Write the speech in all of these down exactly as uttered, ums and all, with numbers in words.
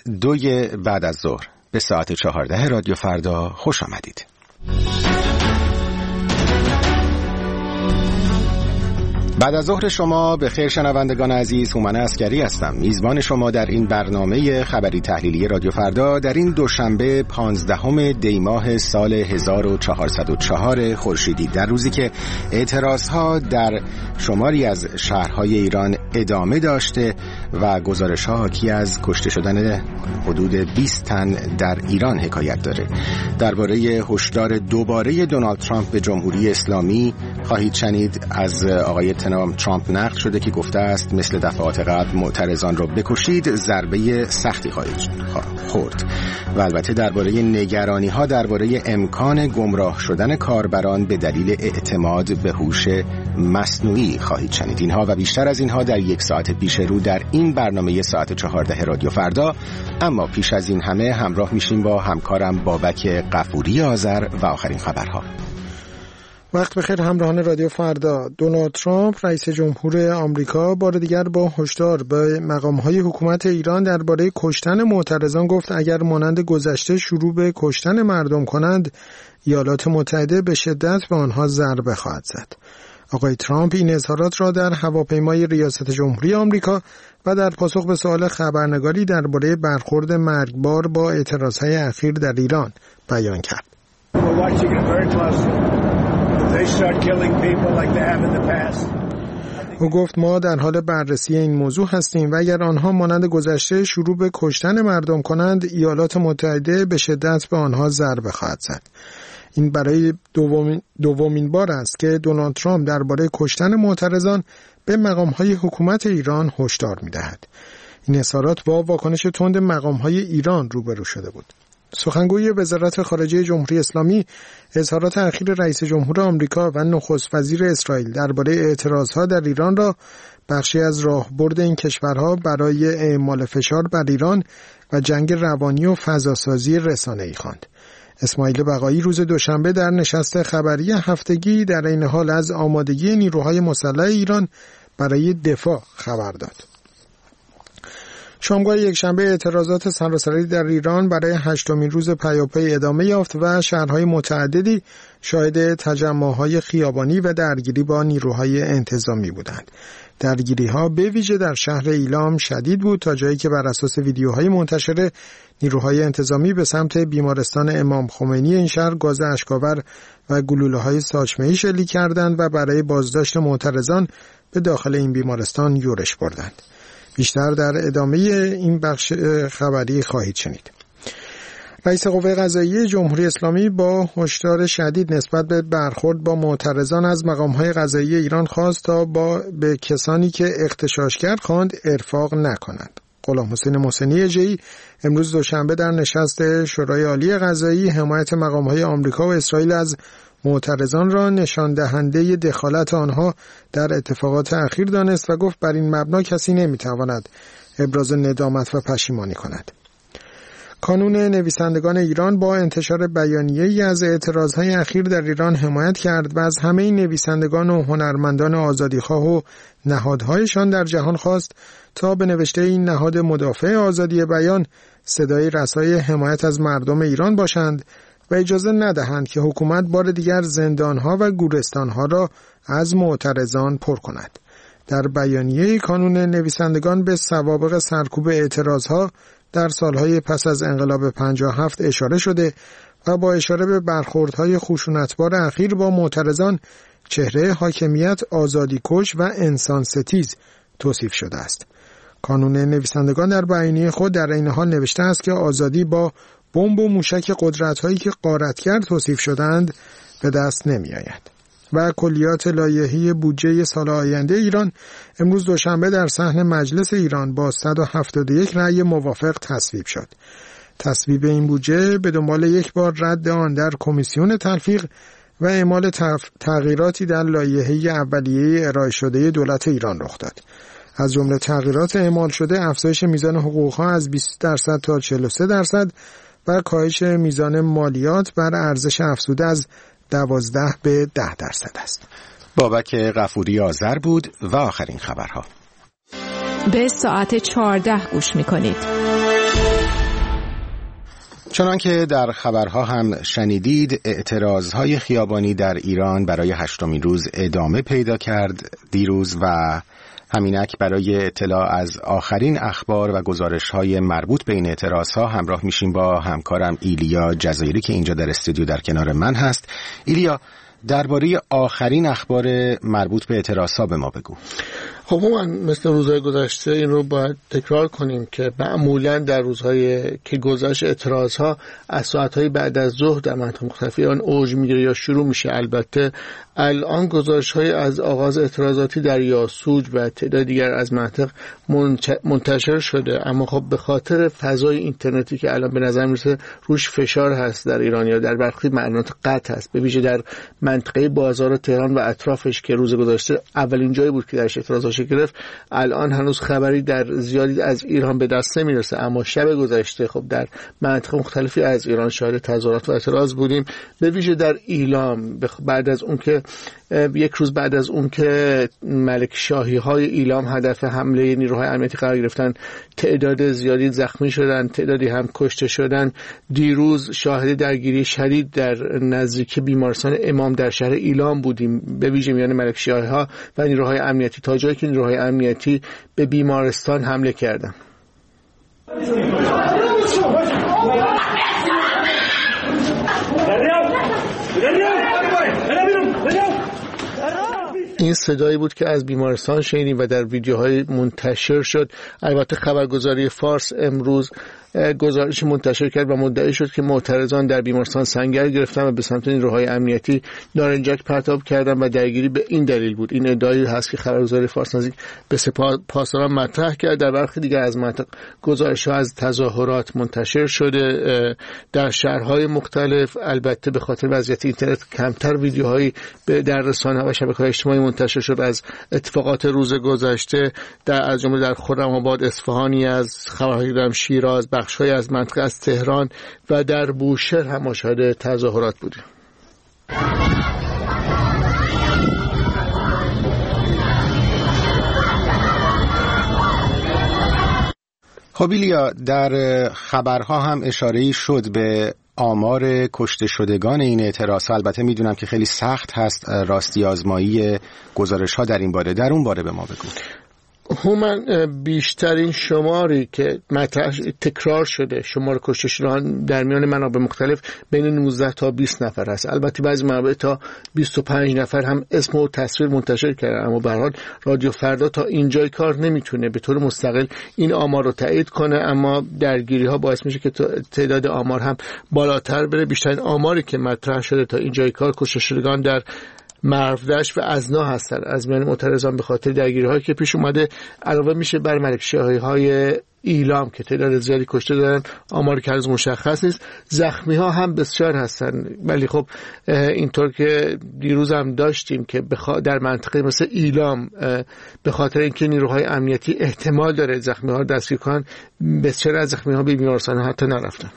دوی بعد از ظهر به ساعت چهارده رادیو فردا خوش آمدید. بعد از ظهر شما به خیر شنوندگان عزیز، هومن عسکری هستم، میزبان شما در این برنامه خبری تحلیلی رادیو فردا در این دوشنبه پانزدهم دی ماه سال هزار و چهارصد و چهار خورشیدی، در روزی که اعتراضها در شماری از شهرهای ایران ادامه داشته و گزارش‌ها حاکی از کشته شدن حدود بیست تن در ایران حکایت داره. درباره هشدار دوباره دونالد ترامپ به جمهوری اسلامی خواهید شنید. از آقای ترامپ نقل شده که گفته است مثل دفعات قبل معترضان را بکشید، ضربه سختی خواهید خورد. و البته درباره نگرانی ها درباره امکان گمراه شدن کاربران به دلیل اعتماد به هوش مصنوعی خواهید شنید. اینها و بیشتر از اینها در یک ساعت پیش رو در این برنامه ساعت چهارده رادیو فردا. اما پیش از این همه همراه میشیم با همکارم بابک غفوری آذر و آخرین خبرها. وقت بخیر همراهان رادیو فردا. دونالد ترامپ رئیس جمهور آمریکا بار دیگر با هشدار به مقام‌های حکومت ایران درباره کشتن معترضان گفت اگر مانند گذشته شروع به کشتن مردم کنند، ایالات متحده به شدت به آنها ضربه خواهد زد. آقای ترامپ این اظهارات را در هواپیمای ریاست جمهوری آمریکا و در پاسخ به سوال خبرنگاری درباره برخورد مرگبار با اعتراضهای اخیر در ایران بیان کرد. او گفت ما در حال بررسی این موضوع هستیم و اگر آنها مانند گذشته شروع به کشتن مردم کنند، ایالات متحده به شدت به آنها ضربه خواهد زد. این برای دومین, دومین بار است که دونالد ترامپ درباره کشتن معترضان به مقام‌های حکومت ایران هشدار می‌دهد. این اظهارات با واکنش تند مقام‌های ایران روبرو شده بود. سخنگوی وزارت خارجه جمهوری اسلامی اظهارات اخیر رئیس جمهور آمریکا و نخست وزیر اسرائیل درباره اعتراضها در ایران را بخشی از راهبرد این کشورها برای اعمال فشار بر ایران و جنگ روانی و فضاسازی رسانه‌ای خواند. اسماعیل بقایی روز دوشنبه در نشست خبری هفتگی در این حال از آمادگی نیروهای مسلح ایران برای دفاع خبر داد. شامگاه یکشنبه اعتراضات سراسری در ایران برای هشتمین روز پیاپی ادامه یافت و شهرهای متعددی شاهد تجمع‌های خیابانی و درگیری با نیروهای انتظامی بودند. درگیری‌ها به ویژه در شهر ایلام شدید بود تا جایی که بر اساس ویدیوهای منتشر نیروهای انتظامی به سمت بیمارستان امام خمینی این شهر گاز اشک‌آور و گلوله‌های ساچمه‌ای شلیک کردند و برای بازداشت معترضان به داخل این بیمارستان یورش بردند. بیشتر در ادامه این بخش خبری خواهید شنید. رئیس قوه قضاییه جمهوری اسلامی با هشدار شدید نسبت به برخورد با معترضان از مقام‌های قضاییه ایران خواست تا با به کسانی که اغتشاشگر خواند ارفاق نکنند. غلام حسین محسنی اژه‌ای امروز دوشنبه در نشست شورای عالی قضایی حمایت مقام‌های آمریکا و اسرائیل از معترضان را نشان دهنده دخالت آنها در اتفاقات اخیر دانست و گفت بر این مبنا کسی نمیتواند ابراز ندامت و پشیمانی کند. کانون نویسندگان ایران با انتشار بیانیه‌ای از اعتراضهای اخیر در ایران حمایت کرد و از همه نویسندگان و هنرمندان آزادیخواه و نهادهایشان در جهان خواست تا به نوشته این نهاد مدافع آزادی بیان صدای رسای حمایت از مردم ایران باشند و اجازه ندهند که حکومت بار دیگر زندانها و گورستانها را از معترضان پر کند. در بیانیه کانون نویسندگان به سوابق سرکوب اعتراضها در سالهای پس از انقلاب پنجاه و هفت اشاره شده و با اشاره به برخوردهای خشونتبار اخیر با معترضان چهره حاکمیت آزادیکش و انسان ستیز توصیف شده است. کانون نویسندگان در بیانیه خود در این حال نوشته است که آزادی با بمب و موشک قدرت‌هایی که غارتگر توصیف شدند به دست نمی‌آید. و کلیات لایحه بودجه سال آینده ایران امروز دوشنبه در صحن مجلس ایران با صد و هفتاد و یک رأی موافق تصویب شد. تصویب این بودجه به دنبال یک بار رد آن در کمیسیون تلفیق و اعمال تغییراتی در لایحه اولیه ارائه شده دولت ایران رخ داد. از جمله تغییرات اعمال شده افزایش میزان حقوق‌ها از بیست درصد تا چهل و سه درصد و کاهش میزان مالیات بر ارزش افزوده از دوازده به ده درصد است. بابک غفوری آذر بود و آخرین خبرها. به ساعت چهارده گوش می‌کنید. چنانکه در خبرها هم شنیدید، اعتراضهای خیابانی در ایران برای هشتمین روز ادامه پیدا کرد دیروز و همینک برای اطلاع از آخرین اخبار و گزارش‌های مربوط به این اعتراضها همراه میشیم با همکارم ایلیا جزایری که اینجا در استودیو در کنار من هست. ایلیا، درباره آخرین اخبار مربوط به اعتراضها به ما بگو. خب من مثل روزهای گذشته این رو باید تکرار کنیم که معمولا در روزهای که گذشت اعتراضها از ساعتهای بعد از ظهر در مناطق مختلف ایران اوج میگیره یا شروع میشه. البته الان گزارش‌های از آغاز اعتراضاتی در یاسوج و تعداد دیگر از مناطق منتشر شده، اما خب به خاطر فضای اینترنتی که الان به نظر میرسه روش فشار هست در ایران یا در برخی مناطق قطع هست، به ویژه در منطقه بازار تهران و اطرافش که روز گذشته اولین جایی بود که درش اعتراضات گرفت. الان هنوز خبری در زیادی از ایران به دست نمیرسه، اما شب گذشته خب در مناطق مختلفی از ایران شاهد تظاهرات و اعتراض بودیم، به ویژه در ایلام. بعد از اون که یک روز بعد از اون که ملک شاهی های ایلام هدف حمله نیروهای امنیتی قرار گرفتن، تعداد زیادی زخمی شدن، تعدادی هم کشته شدن. دیروز شاهد درگیری شدید در نزدیکی بیمارستان امام در شهر ایلام بودیم، به ویژه میان ملک شاهی ها و نیروهای امنیتی، تا جایی که نیروهای امنیتی به بیمارستان حمله کردن. این صدایی بود که از بیمارستان شنیدیم و در ویدیوهای منتشر شد. البته خبرگزاری فارس امروز گزارش منتشر کرد و مدعی شد که معترضان در بیمارستان سنگر گرفتن و به سمت نیروهای امنیتی نارنجک پرتاب کردن و درگیری به این دلیل بود. این ادعایی هست که خبرگزاری فارس نزدیک به سپاه پاسداران مطرح کرد. در برخی دیگر از مناطق گزارش‌ها از تظاهرات منتشر شده در شهرهای مختلف. البته به خاطر وضعیت اینترنت کمتر ویدیوهایی در رسانه‌ها و شبکه‌های اجتماعی منتشر شد از اتفاقات روز گذشته، در از جمله در خرم‌آباد، اصفهانی، از خبرهای شیراز، بخش‌های از منطقه از تهران و در بوشهر هم شاهد تظاهرات بودیم. خب ایلیا، در خبرها هم اشاره‌ای شد به آمار کشته شدگان این اعتراض. البته میدونم که خیلی سخت هست راستی آزمایی گزارش‌ها در این باره، در اون باره به ما بگو. هومن، بیشترین شماری که مطرح تکرار شده، شمار کشته شدگان در میان منابع مختلف بین نوزده تا بیست نفر است. البته بعضی منابع تا بیست و پنج نفر هم اسم و تصویر منتشر کردن، اما به هر حال رادیو فردا تا اینجای کار نمیتونه به طور مستقل این آمار رو تایید کنه، اما درگیری ها باعث میشه که تعداد آمار هم بالاتر بره. بیشترین آماری که مطرح شده تا اینجای کار کشته شدگان در مرودشت و ازنا هستن از میان معترضان به خاطر درگیری‌هایی که پیش اومده. علاوه میشه بر ملک شاهی‌های ایلام که تعداد زیادی کشته دارن، آمار که هنوز مشخص نیست. زخمی‌ها هم بسیار هستن، ولی خب اینطور که دیروز هم داشتیم که در منطقه مثل ایلام به خاطر اینکه نیروهای امنیتی احتمال داره زخمی‌ها رو دستگیر کنن، بسیار از زخمی‌ها به بیمارستان حتی نرفتن.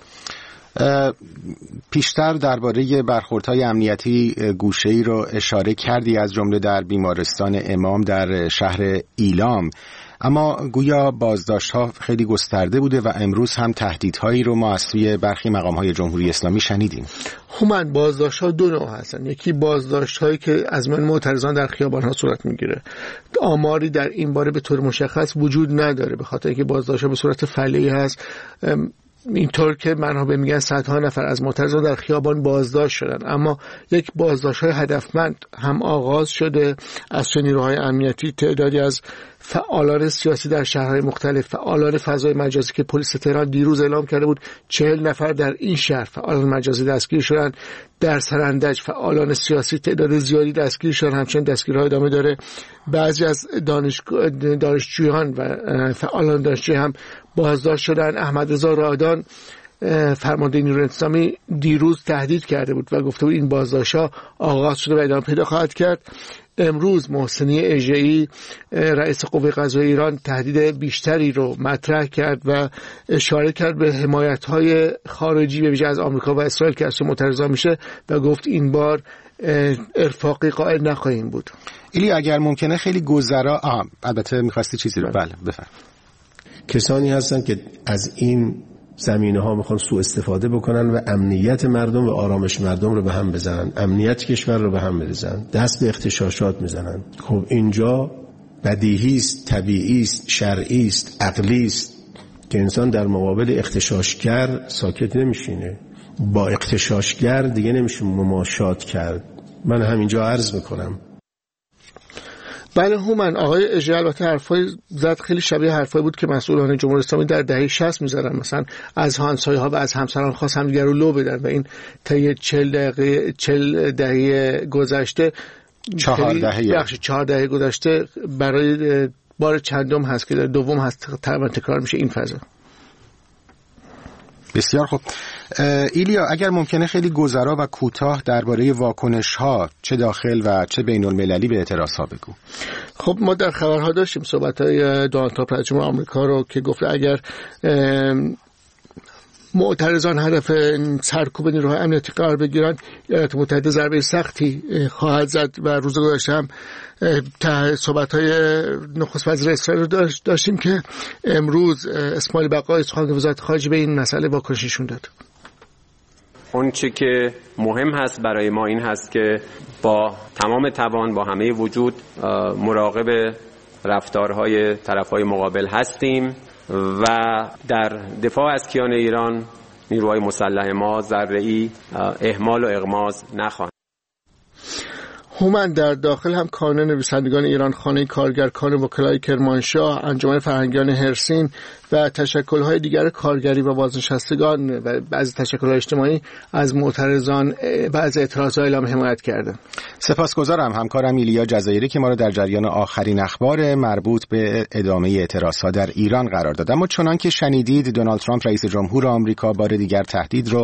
پیشتر درباره برخوردهای امنیتی گوشه‌ای رو اشاره کردی، از جمله در بیمارستان امام در شهر ایلام، اما گویا بازداشت‌ها خیلی گسترده بوده و امروز هم تهدیدهایی رو ما از سوی برخی مقام‌های جمهوری اسلامی شنیدیم. هومن، بازداشت‌ها دو نوع هستن. یکی بازداشت‌هایی که از میان معترضان در خیابان‌ها صورت می‌گیره. آماری در این باره به طور مشخص وجود نداره، به خاطر اینکه بازداشت‌ها به صورت فعلی هست. اینطور که منابع میگن صدها نفر از معترضان در خیابان بازداشت شدن، اما یک بازداشت‌های هدفمند هم آغاز شده از نیروهای امنیتی. تعدادی از فعالان سیاسی در شهرهای مختلف، فعالان فضای مجازی که پلیس تهران دیروز اعلام کرده بود چهل نفر در این شهر فعالان مجازی دستگیر شدن. در سرندج فعالان سیاسی تعداد زیادی دستگیر شدن، همچنین دستگیرها ادامه داره. بعضی از دانش... دانشجویان و فعالان دانشجویی هم بازداشت شدن. احمد رضا رادان فرمانده نیروی انتظامی دیروز تهدید کرده بود و گفته بود این بازداشت‌ها آغاز شده و ادامه پیدا خواهد کرد. امروز محسنی اژه‌ای رئیس قوه قضاییه ایران تهدید بیشتری رو مطرح کرد و اشاره کرد به حمایت‌های خارجی به ویژه از آمریکا و اسرائیل که از معترضان میشه و گفت این بار ارفاقی قائل نخواهیم بود. ایلی اگر ممکنه خیلی گذرا آه البته می‌خواستی چیزی رو بله بفرم. کسانی هستند که از این زمینه‌ها میخوان سوء استفاده بکنن و امنیت مردم و آرامش مردم رو به هم بزنن، امنیت کشور رو به هم بریزن، دست به اغتشاشات میزنن. خب اینجا بدیهی است، طبیعی است، شرعی است، عقلی است که انسان در مقابل اغتشاشگر ساکت نمیشینه. با اغتشاشگر دیگه نمیشه مماشات کرد. من همینجا عرض میکنم. بله هومن، آقای اژه البته حرفای زد خیلی شبیه حرفایی بود که مسئولان جمهوری اسلامی در دهه شصت می‌زدن، مثلا از همسایه‌ها و از همسران خواست همدیگر رو لو بدن و این طی چهل دقیقه چهل دهه گذشته چهار دهه بخش چهار دهه گذشته برای بار چندم هست که در دوم هست تقریبا تکرار میشه این فضا. بسیار خوب. ایلیا، اگر ممکنه خیلی گذرا و کوتاه درباره واکنش‌ها چه داخل و چه بین المللی به اعتراض‌ها بگو. خب ما در خبرها داشتیم صحبت‌های دونالد ترامپ رئیس جمهور آمریکا رو که گفت اگر معترضان هدف سرکوب نیروهای امنیتی قرار بگیرن، ایالات متحده ضربه سختی خواهد زد و روز گذشته هم صحبت‌های نخست وزیر اسرائیل رو داشتیم که امروز اسماعیل بقایی سخنگوی وزارت خارجه به این مسئله واکنششون داد. اون چه که مهم هست برای ما این هست که با تمام توان، با همه وجود مراقب رفتارهای طرفهای مقابل هستیم و در دفاع از کیان ایران نیروهای مسلح ما ذره‌ای اهمال و اغماض نخواهند. هومن، در داخل هم کانون نویسندگان ایران، خانه کارگر، کانون وکلای کرمانشاه، انجمن فرهنگیان هرسین و تشکل‌های دیگر کارگری و بازنشستگان و بعضی تشکل‌های اجتماعی از معترضان و از اعتراضات اعلام حمایت کردند. سپاسگزارم همکارم ایلیا جزایری که ما را در جریان آخرین اخبار مربوط به ادامه اعتراضات در ایران قرار داد. اما چنان که شنیدید دونالد ترامپ رئیس جمهور آمریکا بار دیگر تهدید رو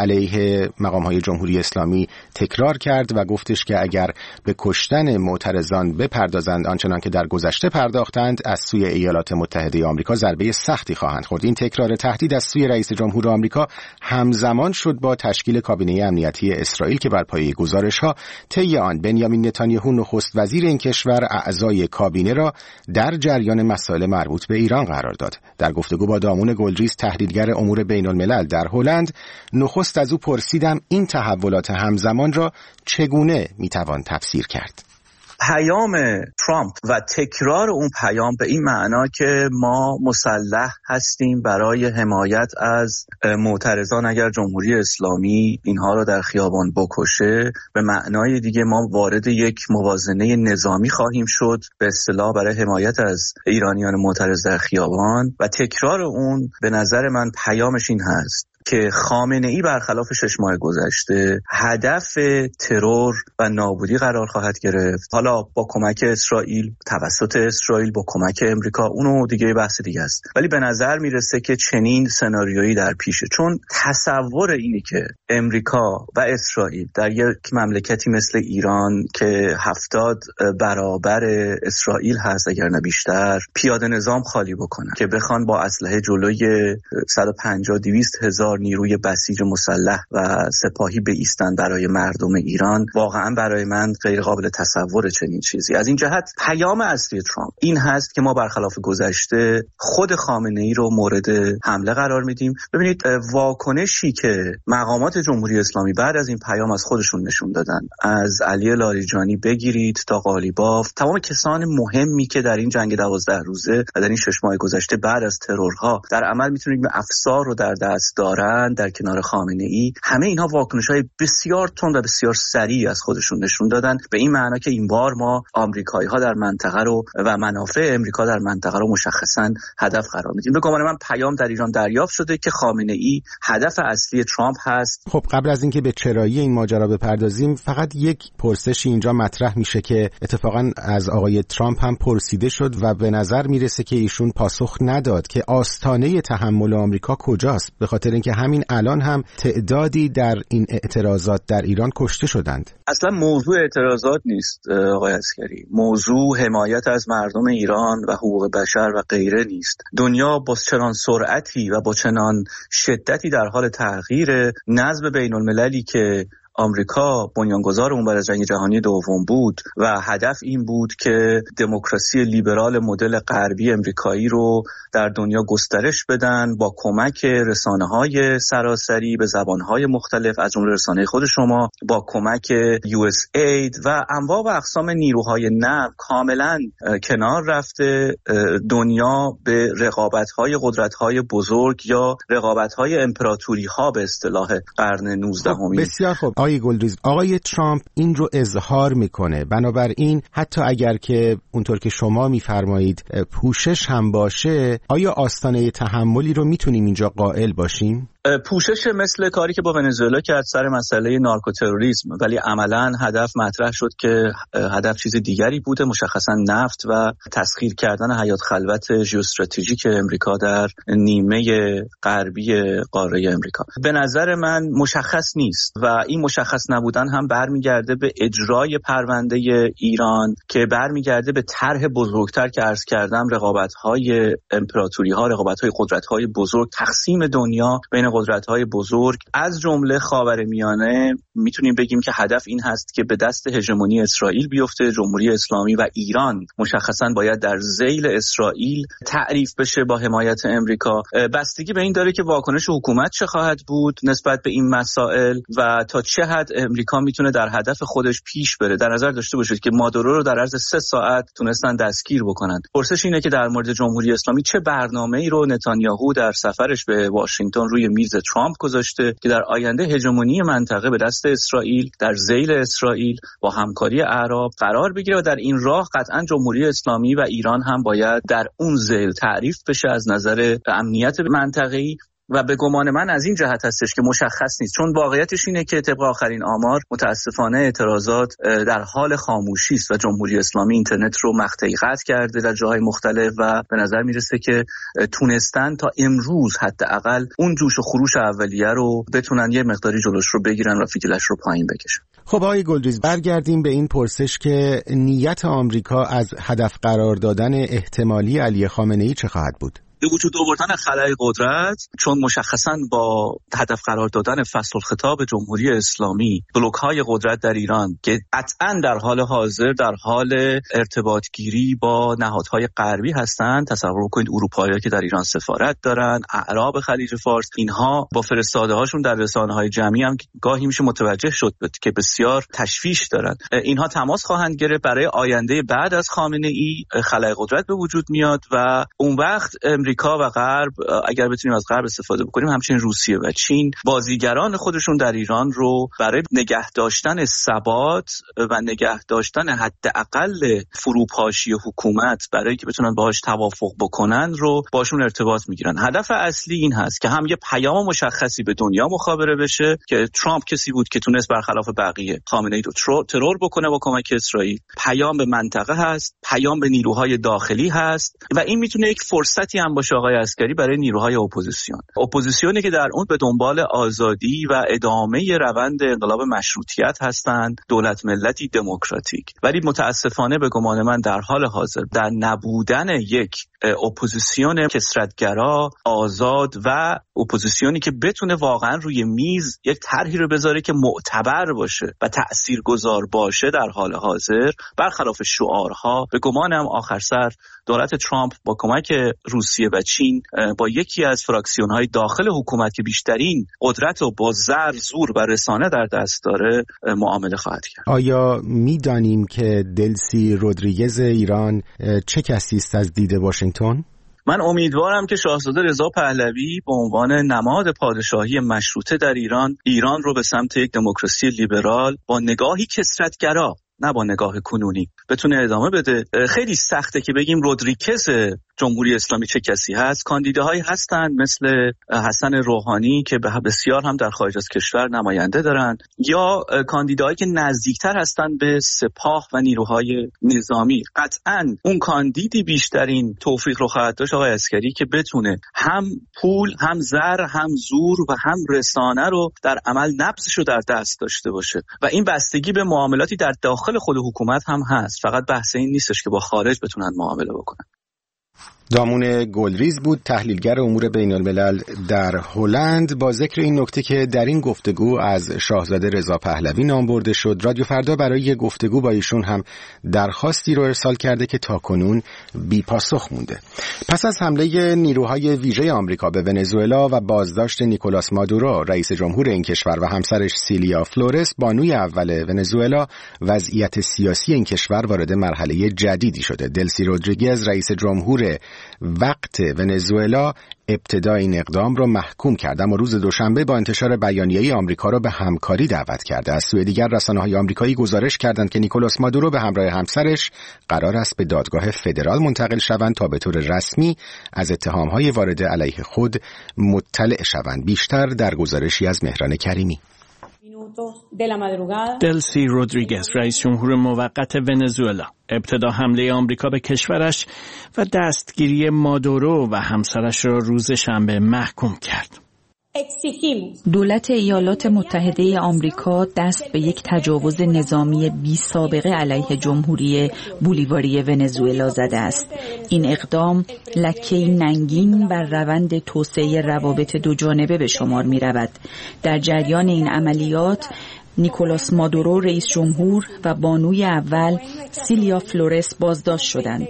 علیه مقام‌های جمهوری اسلامی تکرار کرد و گفتش که اگر به کشتن معترضان بپردازند آنچنان که در گذشته پرداختند، از سوی ایالات متحده آمریکا ضربه سختی خواهند خورد. این تکرار تهدید از سوی رئیس جمهور آمریکا همزمان شد با تشکیل کابینه امنیتی اسرائیل که بر پایه گزارش‌ها طی آن بنیامین نتانیاهو نخست وزیر این کشور اعضای کابینه را در جریان مسائل مربوط به ایران قرار داد. در گفتگو با دامون گلریز تحلیلگر امور بین الملل در هلند، نخست از او پرسیدم این تحولات همزمان را چگونه میتوان تفسیر کرد. پیام ترامپ و تکرار اون پیام به این معنا که ما مسلح هستیم برای حمایت از معترضان اگر جمهوری اسلامی اینها رو در خیابان بکشه، به معنای دیگه ما وارد یک موازنه نظامی خواهیم شد به اصطلاح برای حمایت از ایرانیان معترض در خیابان. و تکرار اون به نظر من پیامش این هست که خامنه‌ای برخلاف شش ماه گذشته هدف ترور و نابودی قرار خواهد گرفت، حالا با کمک اسرائیل، توسط اسرائیل، با کمک امریکا، اونو دیگه بحث دیگه است. ولی به نظر میرسه که چنین سناریویی در پیشه، چون تصور اینی که امریکا و اسرائیل در یک مملکتی مثل ایران که هفتاد برابر اسرائیل هست اگر نه بیشتر، پیاده نظام خالی بکنن که بخوان با اسلحه جلوی صد و پنجاه دویست هزار نیروی بسیج مسلح و سپاهی بایستن برای مردم ایران، واقعا برای من غیر قابل تصور چنین چیزی. از این جهت پیام اصلی ترامپ این هست که ما برخلاف گذشته خود خامنه‌ای رو مورد حمله قرار میدیم. ببینید واکنشی که مقامات جمهوری اسلامی بعد از این پیام از خودشون نشون دادن، از علی لاریجانی بگیرید تا قالیباف، تمام کسان مهمی که در این جنگ دوازده روزه و در این شش ماه گذشته بعد از ترورها در عمل میتونید افسار رو در دست دارن در کنار خامنه‌ای، همه اینها واکنش‌های بسیار تند و بسیار سریع از خودشون نشون دادن، به این معنا که این بار ما آمریکایی‌ها در منطقه رو و منافع امریکا در منطقه رو مشخصاً هدف قرار میدیم. به گمان من پیام در ایران دریافت شده که خامنه‌ای هدف اصلی ترامپ هست. خب قبل از اینکه به چرایی این ماجرا بپردازیم، فقط یک پرسشی اینجا مطرح میشه که اتفاقاً از آقای ترامپ هم پرسیده شد و به نظر میرسه که ایشون پاسخ نداد که آستانه تحمل آمریکا کجاست، به خاطر اینکه همین الان هم تعدادی در این اعتراضات در ایران کشته شدند. اصلا موضوع اعتراضات نیست آقای عسکری، موضوع حمایت از مردم ایران و حقوق بشر و غیره نیست. دنیا با چنان سرعتی و با چنان شدتی در حال تغییر، نظم بین المللی که آمریکا بنیانگذار اون بعد از جنگ جهانی دوم بود و هدف این بود که دموکراسی لیبرال مدل غربی امریکایی رو در دنیا گسترش بدن با کمک رسانه‌های سراسری به زبان‌های مختلف از جمله رسانه خود شما، با کمک یو اس اید و انواع و اقسام نیروهای نو کاملا کنار رفته دنیا به رقابت‌های قدرت‌های بزرگ یا رقابت‌های امپراتوری‌ها به اصطلاح قرن نوزدهمی. بسیار خوب آقای گلدریز، آقای ترامپ این رو اظهار میکنه، بنابراین حتی اگر که اونطور که شما میفرمایید پوشش هم باشه، آیا آستانه تحملی رو میتونیم اینجا قائل باشیم؟ پوشش مثل کاری که با ونزوئلا کرد سر مسئله نارکوتروریسم، ولی عملاً هدف مطرح شد که هدف چیز دیگری بوده، مشخصاً نفت و تسخیر کردن حیات خلوت ژئواستراتژیک امریکا در نیمه غربی قاره امریکا. به نظر من مشخص نیست و این مشخص نبودن هم برمیگرده به اجرای پرونده ایران که برمیگرده به طرح بزرگتر که عرض کردم، رقابت‌های امپراتوری‌ها، رقابت‌های قدرت‌های بزرگ، تقسیم دنیا بین قدرت‌های بزرگ از جمله خاورمیانه. میتونیم بگیم که هدف این هست که به دست هژمونی اسرائیل بیفته. جمهوری اسلامی و ایران مشخصاً باید در ذیل اسرائیل تعریف بشه با حمایت امریکا. بستگی به این داره که واکنش حکومت چه خواهد بود نسبت به این مسائل و تا چه حد امریکا میتونه در هدف خودش پیش بره. در نظر داشته باشید که مادورو رو در عرض سه ساعت تونستن دستگیر بکنن. پرسش اینه که در مورد جمهوری اسلامی چه برنامه‌ای رو نتانیاهو در سفرش به واشنگتن روی میز ترامپ گذاشته که در آینده هژمونی منطقه به دست اسرائیل در ذیل اسرائیل با همکاری اعراب قرار بگیره و در این راه قطعا جمهوری اسلامی و ایران هم باید در اون ذیل تعریف بشه از نظر امنیت منطقه‌ای. و به گمان من از این جهت هستش که مشخص نیست، چون واقعیتش اینه که طبق آخرین آمار متاسفانه اعتراضات در حال خاموشی است و جمهوری اسلامی اینترنت رو مقطعی قطع کرده در جاهای مختلف و به نظر میرسه که تونستن تا امروز حداقل اون جوش و خروش اولیه رو بتونن یه مقداری جلوش رو بگیرن و فتیلش رو پایین بکشن. خب آقای گلدریز، برگردیم به این پرسش که نیت آمریکا از هدف قرار دادن احتمالی علی خامنه‌ای چه خواهد بود؟ به وجود آوردن خلای قدرت، چون مشخصاً با هدف قرار دادن فصل الخطاب جمهوری اسلامی بلوک‌های قدرت در ایران که قطعاً در حال حاضر در حال ارتباط گیری با نهادهای غربی هستند. تصور کنید اروپایی‌ها که در ایران سفارت دارن، اعراب خلیج فارس، اینها با فرستاده‌هاشون در رسانه‌های جمعی هم گاهی میشه متوجه شد که بسیار تشویش دارن. اینها تماس خواهند گرفت برای آینده بعد از خامنه‌ای. خلای قدرت به وجود میاد و اون وقت امریکا و غرب، اگر بتونیم از غرب استفاده بکنیم، همچنین روسیه و چین، بازیگران خودشون در ایران رو برای نگه داشتن ثبات و نگه داشتن حداقل فروپاشی حکومت برای که بتونن باهاش توافق بکنن رو باشون ارتباط میگیرن. هدف اصلی این هست که هم یه پیام مشخصی به دنیا مخابره بشه که ترامپ کسی بود که تونست برخلاف بقیه خامنه‌ای رو ترور بکنه با کمک اسرائیل. پیام به منطقه هست، پیام به نیروهای داخلی هست و این میتونه یک فرصتی هم باشه آقای عسکری برای نیروهای اپوزیسیون. اپوزیسیونی که در اون به دنبال آزادی و ادامه روند انقلاب مشروطیت هستند، دولت ملتی دموکراتیک. ولی متاسفانه به گمان من در حال حاضر در نبودن یک اپوزیسیون کثرت‌گرا، آزاد و اپوزیسیونی که بتونه واقعا روی میز یک طرحی رو بذاره که معتبر باشه و تأثیرگذار باشه در حال حاضر، برخلاف شعارها، به گمانم آخر سر دولت ترامپ با کمک روسیه و چین با یکی از فراکسیون‌های داخل حکومت که بیشترین قدرت و با زر، زور و رسانه در دست داره معامله خواهد کرد. آیا می‌دانیم که دلسی رودریگز ایران چه کسی است از دید واشنگتن؟ من امیدوارم که شاهزاده رضا پهلوی به عنوان نماد پادشاهی مشروطه در ایران، ایران رو به سمت یک دموکراسی لیبرال با نگاهی کثرت‌گرا، نه با نگاه کنونی، بتونه ادامه بده. خیلی سخته که بگیم رودریگز جمهوری اسلامی چه کسی هست. کاندیداهایی هستند مثل حسن روحانی که بسیار هم در خارج از کشور نماینده دارن، یا کاندیداهایی که نزدیکتر هستند به سپاه و نیروهای نظامی. قطعاً اون کاندیدی بیشترین توفیق رو خواهد داشت آقای عسکری که بتونه هم پول، هم زر، هم زور و هم رسانه رو در عمل نبضش رو در دست داشته باشه و این بستگی به معاملاتی در داخل خود حکومت هم هست. فقط بحث این نیستش که با خارج بتونن معامله بکنن. دامون گلریز بود، تحلیلگر امور بین الملل در هلند، با ذکر این نکته که در این گفتگو از شاهزاده رضا پهلوی نام برده شد. رادیو فردا برای گفتگو با ایشون هم درخواستی رو ارسال کرده که تاکنون بی پاسخ مونده. پس از حمله نیروهای ویژه آمریکا به ونزوئلا و بازداشت نیکولاس مادورو رئیس جمهور این کشور و همسرش سیلیا فلورس بانوی اول ونزوئلا، وضعیت سیاسی این کشور وارد مرحله جدیدی شده. دلسی رودریگز رئیس جمهور وقت ونزوئلا ابتدا این اقدام را محکوم کرد، اما روز دوشنبه با انتشار بیانیه‌ای آمریکا را به همکاری دعوت کرده. از سوی دیگر رسانه‌های آمریکایی گزارش کردند که نیکولاس مادورو به همراه همسرش قرار است به دادگاه فدرال منتقل شوند تا به طور رسمی از اتهام‌های وارد علیه خود مطلع شوند. بیشتر در گزارشی از مهران کریمی. دلسی رودریگز رئیس جمهور موقت ونزوئلا ابتدا حمله آمریکا به کشورش و دستگیری مادورو و همسرش را روز شنبه محکوم کرد. دولت ایالات متحده آمریکا دست به یک تجاوز نظامی بی سابقه علیه جمهوری بولیواری ونزوئلا زده است. این اقدام لکه‌ای ننگین بر روند توسعه روابط دو جانبه به شمار می رود. در جریان این عملیات نیکولاس مادورو رئیس جمهور و بانوی اول سیلیا فلورس بازداشت شدند.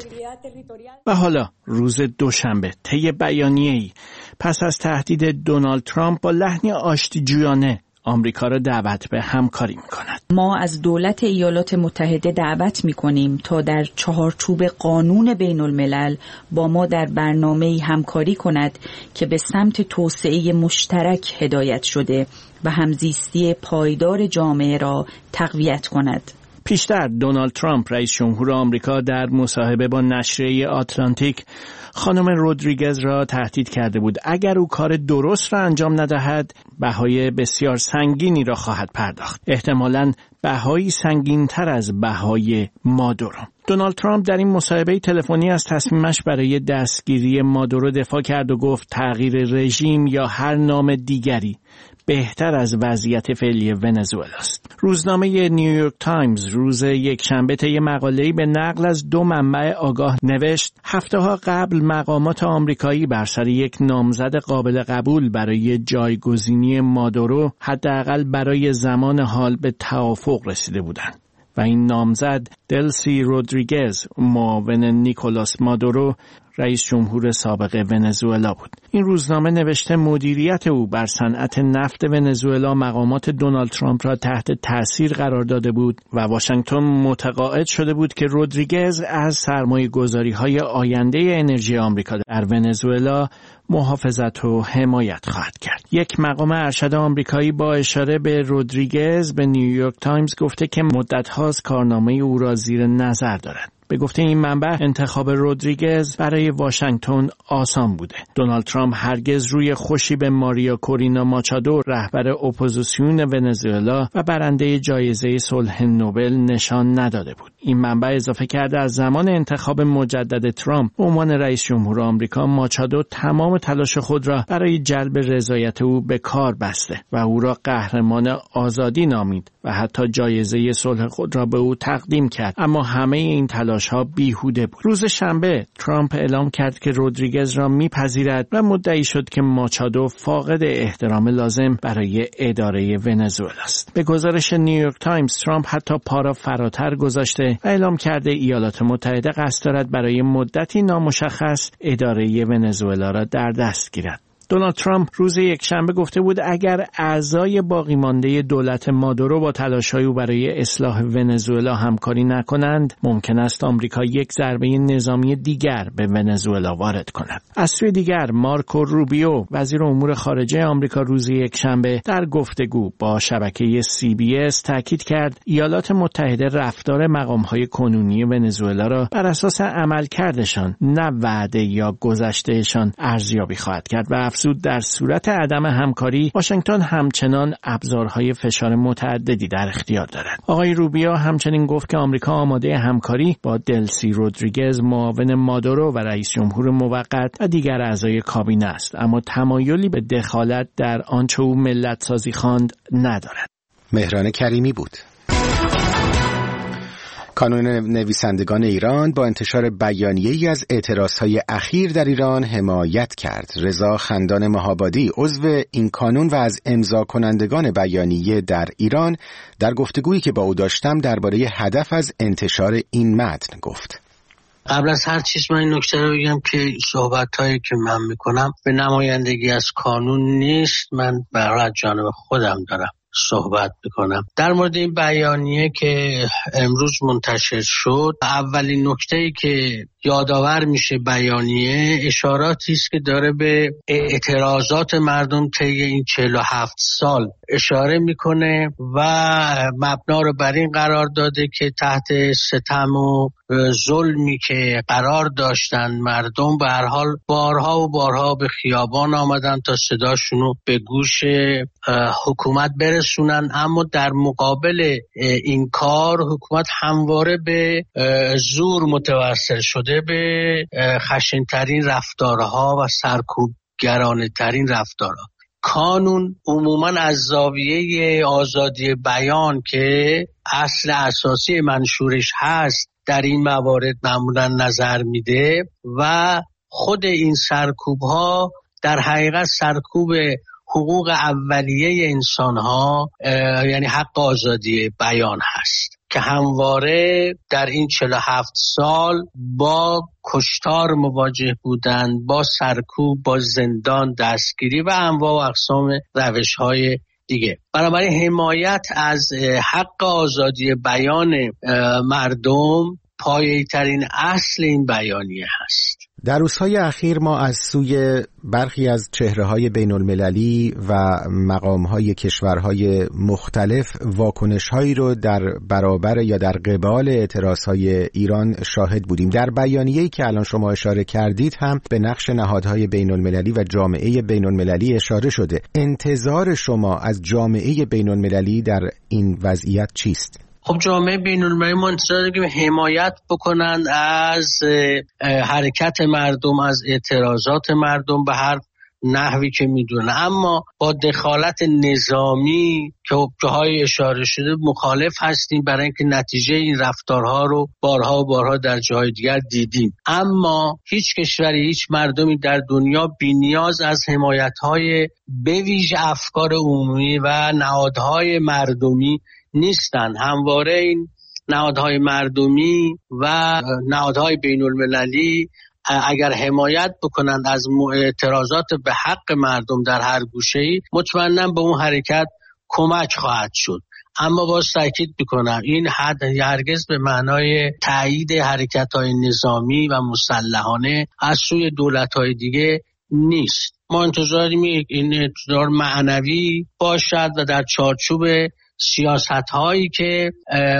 و حالا روز دوشنبه طی بیانیه‌ای پس از تهدید دونالد ترامپ با لحنی آشتی‌جویانه آمریکا را دعوت به همکاری می‌کند. ما از دولت ایالات متحده دعوت می‌کنیم تا در چهارچوب قانون بین الملل با ما در برنامه‌ای همکاری کند که به سمت توسعه مشترک هدایت شده و همزیستی پایدار جامعه را تقویت کند. پیشتر دونالد ترامپ رئیس جمهور آمریکا در مصاحبه با نشریه آتلانتیک خانم رودریگز را تهدید کرده بود اگر او کار درست را انجام ندهد بهای بسیار سنگینی را خواهد پرداخت، احتمالاً بهایی سنگین‌تر از بهای مادورو. دونالد ترامپ در این مصاحبه تلفنی از تصمیمش برای دستگیری مادورو دفاع کرد و گفت تغییر رژیم یا هر نام دیگری بهتر از وضعیت فعلی ونزوئلا است. روزنامه نیویورک تایمز روز یکشنبه طی مقاله‌ای به نقل از دو منبع آگاه نوشت هفته‌ها قبل مقامات آمریکایی بر سر یک نامزد قابل قبول برای جایگزینی مادورو حداقل برای زمان حال به توافق رسیده بودند و این نامزد دلسی رودریگز معاون نیکولاس مادورو رئیس جمهور سابق ونزوئلا بود. این روزنامه نوشته مدیریت او بر صنعت نفت ونزوئلا مقامات دونالد ترامپ را تحت تأثیر قرار داده بود و واشنگتن متقاعد شده بود که رودریگز از سرمایه‌گذاری‌های آینده انرژی آمریکا در ونزوئلا محافظت و حمایت خواهد کرد. یک مقام ارشد آمریکایی با اشاره به رودریگز به نیویورک تایمز گفته که مدت هاست کارنامه او را زیر نظر دارد. به گفته این منبع انتخاب رودریگز برای واشنگتن آسان بوده. دونالد ترامپ هرگز روی خوشی به ماریا کورینا ماچادو رهبر اپوزیسیون ونزوئلا و برنده جایزه صلح نوبل نشان نداده بود. این منبع اضافه کرده از زمان انتخاب مجدد ترامپ به عنوان رئیس جمهور آمریکا ماچادو تمام تلاش خود را برای جلب رضایت او به کار بسته و او را قهرمان آزادی نامید و حتی جایزه صلح خود را به او تقدیم کرد، اما همه این تلاش ها بیهوده بود. روز شنبه ترامپ اعلام کرد که رودریگز را میپذیرد و مدعی شد که ماچادو فاقد احترام لازم برای اداره ونزوئلا است. به گزارش نیویورک تایمز ترامپ حتی پا را فراتر گذاشته و اعلام کرده ایالات متحده قصد دارد برای مدتی نامشخص اداره ونزوئلا را در دست گیرد. دونالد ترامپ روز یکشنبه گفته بود اگر اعضای باقی مانده دولت مادورو با تلاش‌های او برای اصلاح ونزوئلا همکاری نکنند، ممکن است آمریکا یک ضربه نظامی دیگر به ونزوئلا وارد کند. از سوی دیگر مارکو روبیو وزیر امور خارجه آمریکا روز یکشنبه در گفتگو با شبکه سی بی اس تاکید کرد ایالات متحده رفتار مقام‌های کنونی ونزوئلا را بر اساس عملکردشان نه وعده یا گذشتهشان ارزیابی خواهد کرد و افزود در صورت عدم همکاری واشنگتن همچنان ابزارهای فشار متعددی در اختیار دارد. آقای روبیو همچنین گفت که آمریکا آماده همکاری با دلسی رودریگز معاون مادورو و رئیس جمهور موقت و دیگر اعضای کابینه است، اما تمایلی به دخالت در آنچه او ملت سازی خواند ندارد. مهران کریمی بود. کانون نویسندگان ایران با انتشار بیانیه‌ای از اعتراضهای اخیر در ایران حمایت کرد. رضا خندان مهابادی عضو این کانون و از امضا کنندگان بیانیه در ایران در گفتگویی که با او داشتم درباره هدف از انتشار این متن گفت. قبل از هر چیز من این نکته رو بگم که صحبت‌هایی که من میکنم به نمایندگی از کانون نیست، من برای جانب خودم دارم صحبت بکنم. در مورد این بیانیه که امروز منتشر شد، اولین نکته‌ای که یادآور میشه بیانیه اشاراتی است که داره به اعتراضات مردم طی این چهل و هفت سال اشاره میکنه و مبنا رو بر این قرار داده که تحت ستم و ظلمی که قرار داشتن مردم به هر حال بارها و بارها به خیابان آمدن تا صداشونو به گوش حکومت برسونن، اما در مقابل این کار حکومت همواره به زور متوسل شده، به خشن‌ترین رفتارها و سرکوبگرانه ترین رفتارها. کانون عموماً از زاویه آزادی بیان که اصل اساسی منشورش هست در این موارد معمولاً نظر میده و خود این سرکوب‌ها در حقیقت سرکوب حقوق اولیه انسان‌ها، یعنی حق آزادی بیان هست که همواره در این چهل و هفت سال با کشتار مواجه بودند، با سرکوب، با زندان، دستگیری و انواع و اقسام روش‌های دیگه. بنابراین حمایت از حق آزادی بیان مردم پایه‌ای ترین اصل این بیانیه هست. در روزهای اخیر ما از سوی برخی از چهره‌های بین‌المللی و مقام‌های کشورهای مختلف واکنش‌هایی رو در برابر یا در قبال اعتراضهای ایران شاهد بودیم. در بیانیه‌ای که الان شما اشاره کردید هم به نقش نهادهای بین‌المللی و جامعه بین‌المللی اشاره شده. انتظار شما از جامعه بین‌المللی در این وضعیت چیست؟ خب جامعه بین‌المللی ما انتظار داریم که حمایت بکنند از حرکت مردم، از اعتراضات مردم به هر نحوی که میدونه، اما با دخالت نظامی که جاهای اشاره شده مخالف هستیم، برای اینکه نتیجه این رفتارها رو بارها و بارها در جاهای دیگر دیدیم. اما هیچ کشوری، هیچ مردمی در دنیا بی‌نیاز از حمایت‌های به ویژه افکار عمومی و نهادهای مردمی نیستن. همواره این نهادهای مردمی و نهادهای بین المللی اگر حمایت بکنند از اعتراضات به حق مردم در هر گوشه‌ای، مطمئناً به اون حرکت کمک خواهد شد. اما باز تاکید می‌کنم این حد هرگز به معنای تایید حرکت‌های نظامی و مسلحانه از سوی دولت‌های دیگه نیست. ما انتظاریم این انتظار معنوی باشد و در چارچوب سیاست هایی که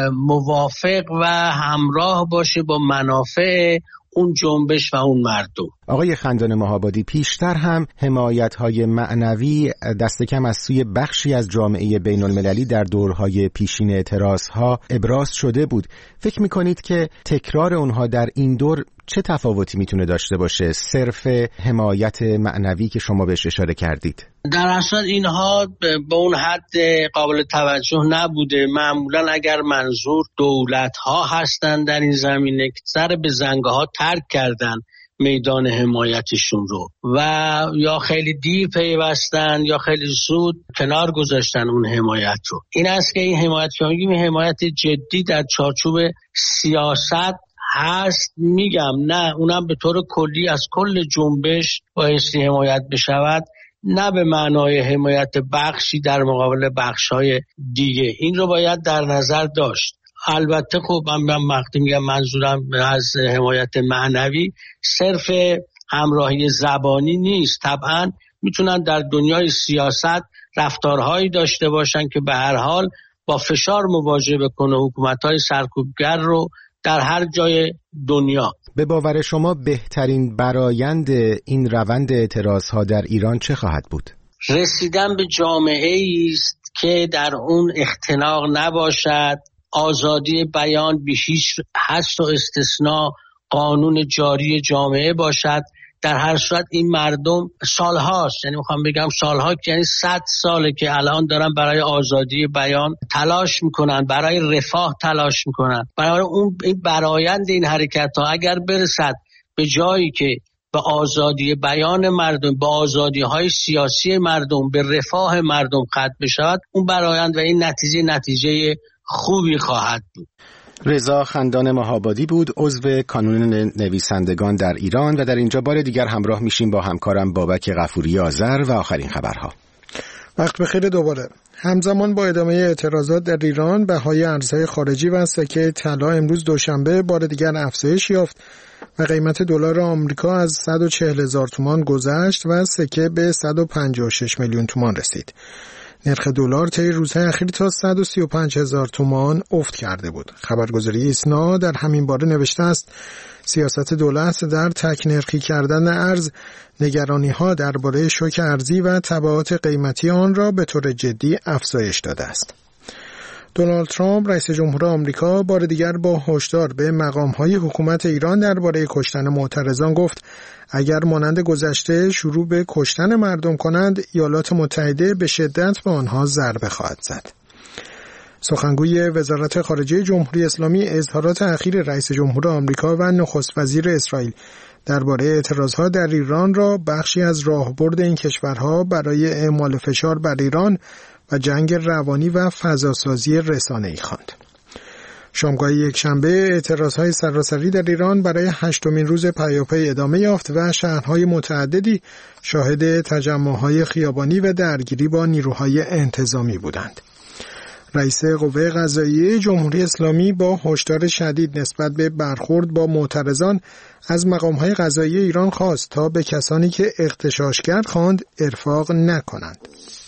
موافق و همراه باشه با منافع اون جنبش و اون مردم. آقای خندان مهابادی، پیشتر هم حمایت‌های معنوی دست کم از سوی بخشی از جامعه بین‌المللی در دورهای پیشین اعتراضها ابراز شده بود. فکر می‌کنید که تکرار اونها در این دور چه تفاوتی میتونه داشته باشه؟ صرف حمایت معنوی که شما بهش اشاره کردید. در اصل اینها به اون حد قابل توجه نبوده. معمولا اگر منظور دولت‌ها هستن در این زمینه که سر به زنگه‌ها ترک کردن میدان حمایتشون رو و یا خیلی دیر پیوستن یا خیلی زود کنار گذاشتن اون حمایت رو. این است که این حمایت که میگیم حمایت جدی در چارچوب سیاست هست. میگم نه اونم به طور کلی از کل جنبش بایستی حمایت بشود، نه به معنای حمایت بخشی در مقابل بخش‌های دیگه. این رو باید در نظر داشت. البته خب من وقتی میگم منظورم از حمایت معنوی صرف همراهی زبانی نیست. طبعا میتونن در دنیای سیاست رفتارهایی داشته باشن که به هر حال با فشار مواجه بکنه حکومت‌های سرکوبگر رو در هر جای دنیا. به باور شما بهترین برآیند این روند اعتراضها در ایران چه خواهد بود؟ رسیدن به جامعه‌ای است که در اون اختناق نباشد، آزادی بیان به هیچ حد و استثناء قانون جاری جامعه باشد، در هر صورت این مردم سالهاست، یعنی میخوام بگم سالها، یعنی صد ساله که الان دارن برای آزادی بیان تلاش میکنن، برای رفاه تلاش میکنن. برای اون این برآیند این حرکت ها اگر برسد به جایی که به آزادی بیان مردم، به آزادی های سیاسی مردم، به رفاه مردم ختم بشود، اون برآیند و این نتیجه نتیجه خوبی خواهد بود. رضا خندان مهابادی بود، عضو کانون نویسندگان در ایران، و در اینجا بار دیگر همراه میشیم با همکارم بابک غفوری آذر و آخرین خبرها. وقت بخیر دوباره. همزمان با ادامه اعتراضات در ایران، بهای ارزهای خارجی و سکه طلا امروز دوشنبه بار دیگر افزایش یافت و قیمت دلار آمریکا از صد و چهل هزار تومان گذشت و سکه به صد و پنجاه و شش میلیون تومان رسید. نرخ دلار طی روزهای اخیر تا صد و سی و پنج هزار تومان افت کرده بود. خبرگزاری ایسنا در همین باره نوشته است سیاست دولت در تک نرخی کردن ارز نگرانی‌ها درباره شوک ارزی و تبعات قیمتی آن را به طور جدی افزایش داده است. دونالد ترامپ رئیس جمهور آمریکا بار دیگر با هشدار به مقام‌های حکومت ایران درباره کشتن معترضان گفت اگر مانند گذشته شروع به کشتن مردم کنند، ایالات متحده به شدت به آنها ضربه خواهد زد. سخنگوی وزارت خارجه جمهوری اسلامی اظهارات اخیر رئیس جمهور آمریکا و نخست وزیر اسرائیل درباره اعتراضها در ایران را بخشی از راهبرد این کشورها برای اعمال فشار بر ایران و جنگ روانی و فضاسازی رسانه‌ای خواند. شامگاه یکشنبه اعتراضهای سراسری در ایران برای هشتمین روز پیاپی ادامه یافت و شهرهای متعددی شاهد تجمعهای خیابانی و درگیری با نیروهای انتظامی بودند. رئیس قوه قضاییه جمهوری اسلامی با هشدار شدید نسبت به برخورد با معترضان از مقامهای قضایی ایران خواست تا به کسانی که اغتشاشگر خواند ارفاق نکنند.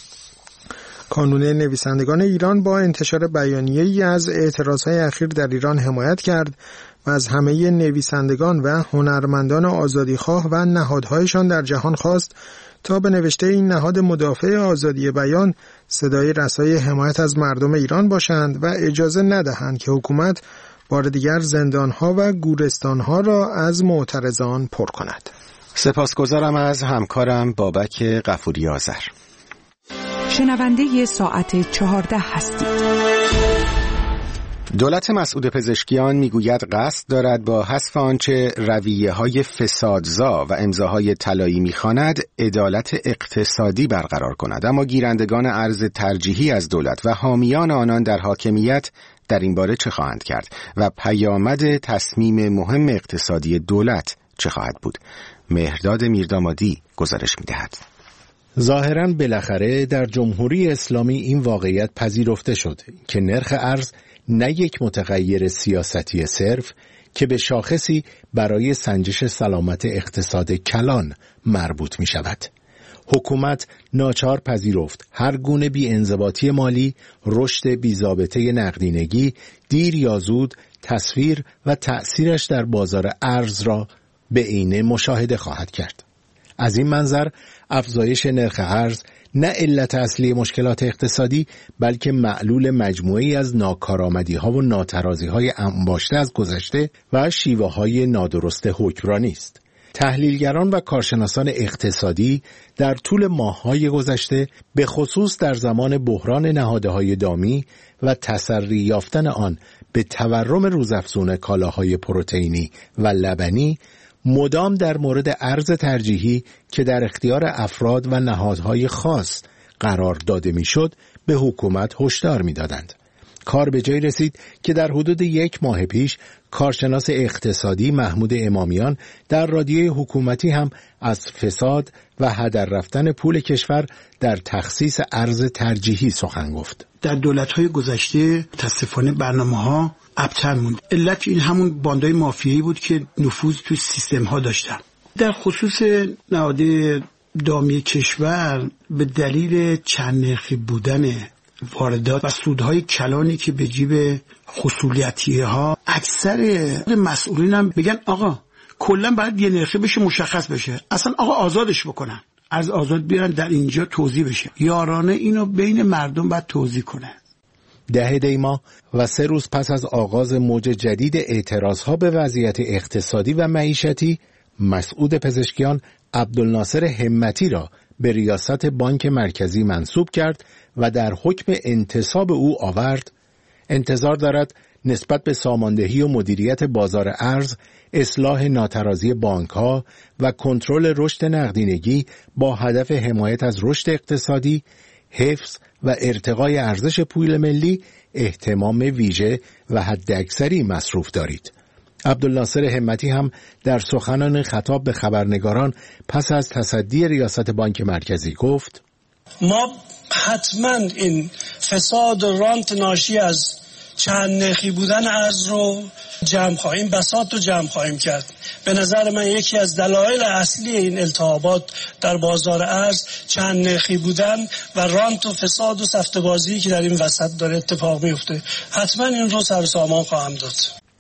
کانون نویسندگان ایران با انتشار بیانیه‌ای از اعتراضهای اخیر در ایران حمایت کرد و از همه نویسندگان و هنرمندان آزادیخواه و نهادهایشان در جهان خواست تا به نوشته این نهاد مدافع آزادی بیان صدای رسای حمایت از مردم ایران باشند و اجازه ندهند که حکومت بار دیگر زندانها و گورستانها را از معترضان پر کند. سپاسگزارم از همکارم بابک غفوری آذر. شنونده ساعت چهارده هستید. دولت مسعود پزشکیان میگوید قصد دارد با حذف آنچه رویه‌های فسادزا و امضاهای طلایی می‌خواند عدالت اقتصادی برقرار کند، اما گیرندگان ارز ترجیحی از دولت و حامیان آنان در حاکمیت در این باره چه خواهند کرد و پیامد تصمیم مهم اقتصادی دولت چه خواهد بود؟ مهرداد میردامادی گزارش می‌دهد. ظاهراً بالاخره در جمهوری اسلامی این واقعیت پذیرفته شد که نرخ ارز نه یک متغیر سیاستی صرف که به شاخصی برای سنجش سلامت اقتصاد کلان مربوط می شود. حکومت ناچار پذیرفت هر گونه بی انضباطی مالی، رشد بی ضابطه نقدینگی دیر یا زود تصویر و تأثیرش در بازار ارز را به عینه مشاهده خواهد کرد. از این منظر افزایش نرخ ارز نه علت اصلی مشکلات اقتصادی بلکه معلول مجموعی از ناکارآمدی‌ها و ناترازی‌های انباشته از گذشته و شیوه‌های نادرست حکمرانی است. تحلیلگران و کارشناسان اقتصادی در طول ماه‌های گذشته به خصوص در زمان بحران نهادهای دامی و تسری یافتن آن به تورم روزافزون کالاهای پروتئینی و لبنی مدام در مورد ارز ترجیحی که در اختیار افراد و نهادهای خاص قرار داده میشد به حکومت هشدار میدادند. کار به جای رسید که در حدود یک ماه پیش کارشناس اقتصادی محمود امامیان در رادیوی حکومتی هم از فساد و هدر رفتن پول کشور در تخصیص ارز ترجیحی سخن گفت. در دولت‌های گذشته متأسفانه برنامه‌ها ابتر موند. علت این همون باندهای مافیایی بود که نفوذ توی سیستم‌ها داشتن. در خصوص نهاد دامی کشور به دلیل چند نرخی بودن واردات و سودهای کلانی که به جیب خصوصیتی‌ها، اکثر مسئولین هم میگن آقا کلا باید یه نرخی بشه، مشخص بشه، اصلا آقا آزادش بکنن، از آزاد بیارن در اینجا توضیح بشه. یارانه اینو بین مردم باید توضیح کنه. ده دی ماه و سه روز پس از آغاز موج جدید اعتراضها به وضعیت اقتصادی و معیشتی، مسعود پزشکیان عبدالناصر همتی را به ریاست بانک مرکزی منصوب کرد و در حکم انتصاب او آورد انتظار دارد نسبت به ساماندهی و مدیریت بازار ارز، اصلاح ناترازی بانک‌ها و کنترل رشد نقدینگی با هدف حمایت از رشد اقتصادی، حفظ و ارتقای ارزش پول ملی اهتمام ویژه و حداکثری مصروف دارید. عبدالناصر همتی هم در سخنان خطاب به خبرنگاران پس از تصدی ریاست بانک مرکزی گفت: ما حتما این فساد و رانت ناشی از چند نرخی بودن ارز رو جمع خواهیم بساط رو جمع خواهیم کرد. به نظر من یکی از دلایل اصلی این التهابات در بازار ارز چند نرخی بودن و رانت و فساد و سفته‌بازی که در این وسط داره اتفاق میفته. حتما این رو سر و سامان خواهم داد.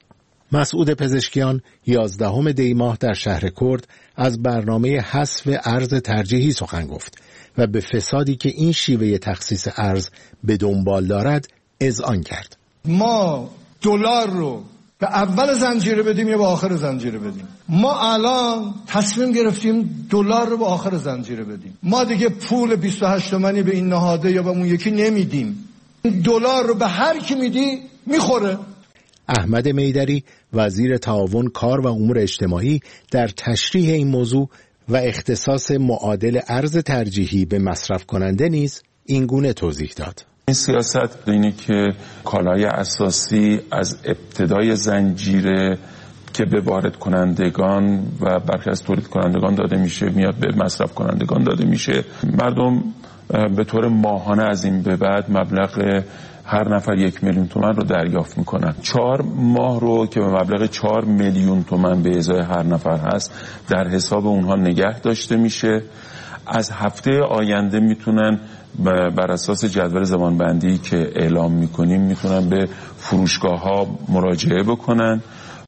مسعود پزشکیان یازدهم دی ماه در شهر کرد از برنامه حذف ارز ترجیحی سخن گفت و به فسادی که این شیوه تخصیص ارز به دنبال دارد اذعان کرد. ما دلار رو به اول زنجیره بدیم یا به آخر زنجیره بدیم؟ ما الان تصمیم گرفتیم دلار رو به آخر زنجیره بدیم. ما دیگه پول بیست و هشت تومانی به این نهاده یا به اون یکی نمیدیم. دلار رو به هر کی میدی میخوره. احمد میدری وزیر تعاون کار و امور اجتماعی در تشریح این موضوع و اختصاص معادل ارز ترجیحی به مصرف کننده نیز این گونه توضیح داد. این سیاست اینه که کالای اساسی از ابتدای زنجیره که به وارد کنندگان و برخی از تولید کنندگان داده میشه میاد به مصرف کنندگان داده میشه. مردم به طور ماهانه از این به بعد مبلغ هر نفر یک میلیون تومان رو دریافت میکنن. چهار ماه رو که به مبلغ چهار میلیون تومان به ازای هر نفر هست در حساب اونها نگه داشته میشه. از هفته آینده میتونن بر اساس جدول زمانبندی که اعلام میکنیم میتونن به فروشگاه ها مراجعه بکنن.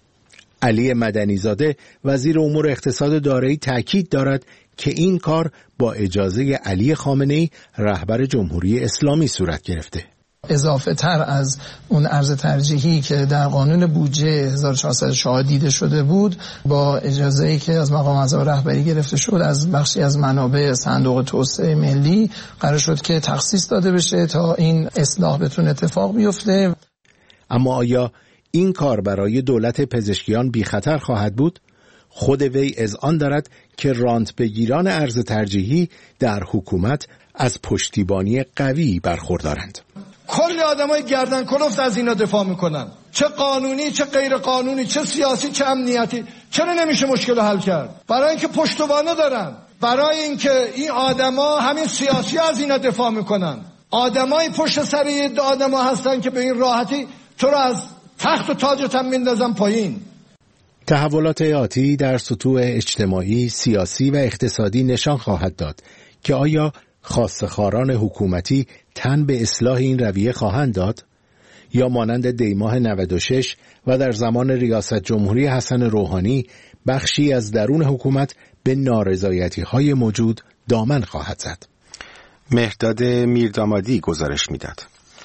علی مدنیزاده وزیر امور اقتصاد دارایی تاکید دارد که این کار با اجازه علی خامنه‌ای رهبر جمهوری اسلامی صورت گرفته. اضافه تر از اون ارز ترجیحی که در قانون بودجه هزار و چهارصد و چهار دیده شده بود، با اجازه‌ای که از مقام اعضای رهبری گرفته شد از بخشی از منابع صندوق توسعه ملی قرار شد که تخصیص داده بشه تا این اصلاح بتونه اتفاق بیفته. اما آیا این کار برای دولت پزشکیان بی خطر خواهد بود؟ خود وی اذعان دارد که رانت بگیران ارز ترجیحی در حکومت از پشتیبانی قوی برخوردارند. کل آدمای گردن کلفت از اینا دفاع میکنن، چه قانونی چه غیر قانونی، چه سیاسی چه امنیتی. چرا نمیشه مشکل حل کرد؟ برای اینکه پشتوانه دارن، برای اینکه این آدما همین سیاسی از اینا دفاع میکنن. آدمای پشت سر این آدما هستن که به این راحتی تو رو از تخت و تاجت هم میندازن پایین. تحولات آتی در سطوح اجتماعی، سیاسی و اقتصادی نشان خواهد داد که آیا خواسته‌خواران حکومتی تن به اصلاح این رویه خواهند داد یا مانند دیماه نود و شش و در زمان ریاست جمهوری حسن روحانی بخشی از درون حکومت به نارضایتی‌های موجود دامن خواهد زد. مهرداد میردامادی گزارش میداد.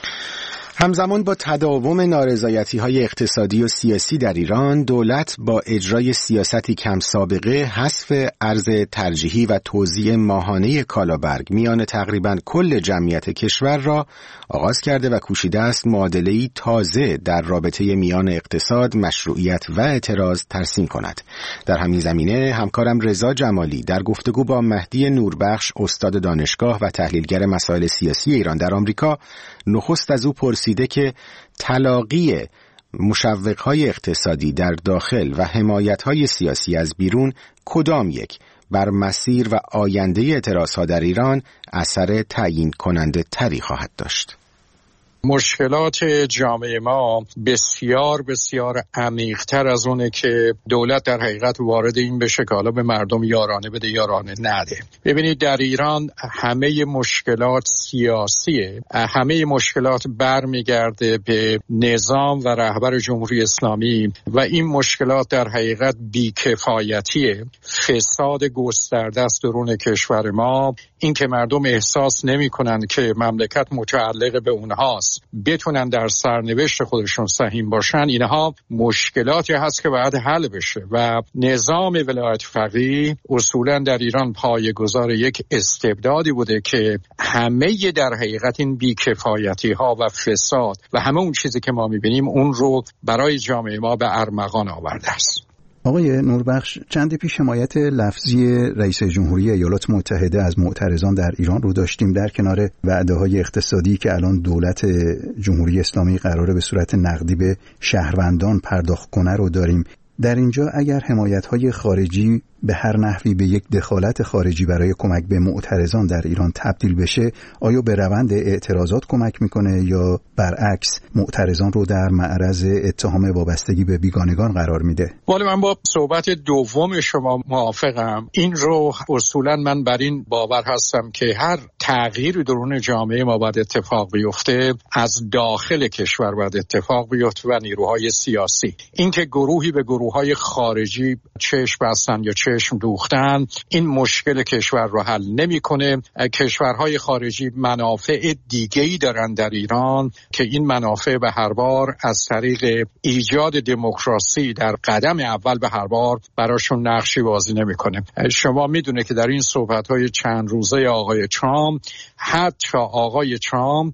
همزمان با تداوم نارضایتی‌های اقتصادی و سیاسی در ایران، دولت با اجرای سیاستی کم سابقه حذف ارز ترجیحی و توزیع ماهانه کالابرگ میان تقریباً کل جمعیت کشور را آغاز کرده و کوشیده است معادله‌ای تازه در رابطه میان اقتصاد، مشروعیت و اعتراض ترسیم کند. در همین زمینه همکارم رضا جمالی در گفتگو با مهدی نوربخش، استاد دانشگاه و تحلیلگر مسائل سیاسی ایران در آمریکا، نخست از او پرسیده که تلاقی مشوق‌های اقتصادی در داخل و حمایت‌های سیاسی از بیرون کدام یک بر مسیر و آینده اعتراض‌ها در ایران اثر تعیین کننده تری خواهد داشت. مشکلات جامعه ما بسیار بسیار عمیق‌تر از اونه که دولت در حقیقت وارد این بشه که حالا به مردم یارانه بده یارانه نده. ببینید در ایران همه مشکلات سیاسیه، همه مشکلات برمیگرده به نظام و رهبر جمهوری اسلامی و این مشکلات در حقیقت بیکفایتیه، فساد گسترده است درون کشور ما، این که مردم احساس نمی کنند که مملکت متعلق به اونهاست هست بتونن در سرنوشت خودشون سهیم باشن، اینها مشکلاتی هست که باید حل بشه و نظام ولایت فقیه اصولا در ایران پایه‌گذار یک استبدادی بوده که همه در حقیقت این بیکفایتی ها و فساد و همه اون چیزی که ما میبینیم اون رو برای جامعه ما به ارمغان آورده است. آقای نوربخش، چند پیش حمایت لفظی رئیس جمهوری ایالات متحده از معترضان در ایران رو داشتیم، در کنار وعده‌های اقتصادی که الان دولت جمهوری اسلامی قراره به صورت نقدی به شهروندان پرداخت کنه رو داریم. در اینجا اگر حمایت‌های خارجی به هر نحوی به یک دخالت خارجی برای کمک به معترضان در ایران تبدیل بشه، آیا به روند اعتراضات کمک میکنه یا برعکس معترضان رو در معرض اتهام وابستگی به بیگانگان قرار میده؟ ولی من با صحبت دوم شما موافقم. این رو اصولا من بر این باور هستم که هر تغییری درون جامعه ما باید اتفاق بیفته از داخل کشور باید اتفاق بیفته و نیروهای سیاسی. اینکه گروهی به گروههای خارجی چشم بستن یا چشم دوختن این مشکل کشور رو حل نمی‌کنه. کشورهای خارجی منافع دیگه‌ای دارن در ایران که این منافع به هر بار از طریق ایجاد دموکراسی در قدم اول به هر بار براشون نقشی بازی نمی‌کنه. شما میدونه که در این صحبت‌های چند روزه آقای ترامپ، حتی آقای ترامپ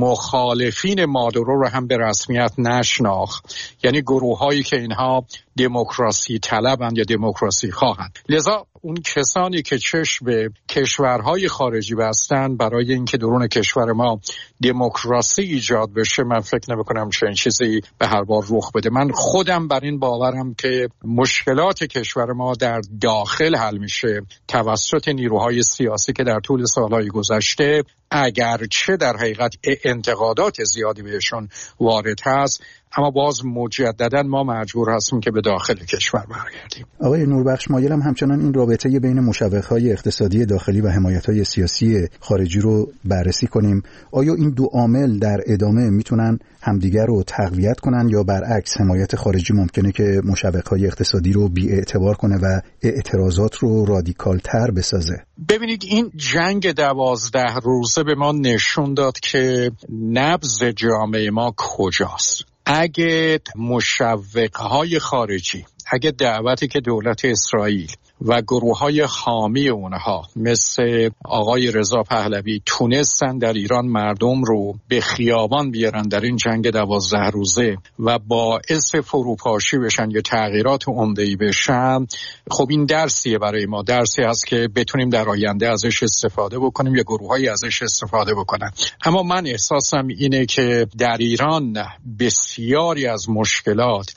مخالفین مادورو رو هم به رسمیت نشناخت، یعنی گروه‌هایی که اینها دموکراسی طلبند یا دموکراسی خواهند. لذا اون کسانی که چشم به کشورهای خارجی بستن برای اینکه درون کشور ما دموکراسی ایجاد بشه، من فکر نمی‌کنم چنین چیزی به هر بار رخ بده. من خودم بر این باورم که مشکلات کشور ما در داخل حل میشه توسط نیروهای سیاسی که در طول سالهای گذشته اگرچه در حقیقت انتقادات زیادی بهشون وارد هست، اما باز مجددا ما مجبور هستیم که به داخل کشور برگردیم. آقای نوربخش، مایلم همچنان این رابطه بین مشوق‌های اقتصادی داخلی و حمایت‌های سیاسی خارجی رو بررسی کنیم. آیا این دو عامل در ادامه میتونن همدیگر رو تقویت کنن یا برعکس حمایت خارجی ممکنه که مشوق‌های اقتصادی رو بی‌اعتبار کنه و اعتراضات رو رادیکال‌تر بسازه؟ ببینید، این جنگ دوازده روزه به ما نشون داد که نبض جامعه ما کجاست. اگه مشوق‌های خارجی، اگه دعوتی که دولت اسرائیل و گروه‌های حامی اونها مثل آقای رضا پهلوی تونستن در ایران مردم رو به خیابان بیارن در این جنگ دوازده روزه و باعث فروپاشی بشن یا تغییرات عمده‌ای بشن، خب این درسیه برای ما، درسی هست که بتونیم در آینده ازش استفاده بکنیم یا گروه‌هایی ازش استفاده بکنن. اما من احساسم اینه که در ایران بسیاری از مشکلات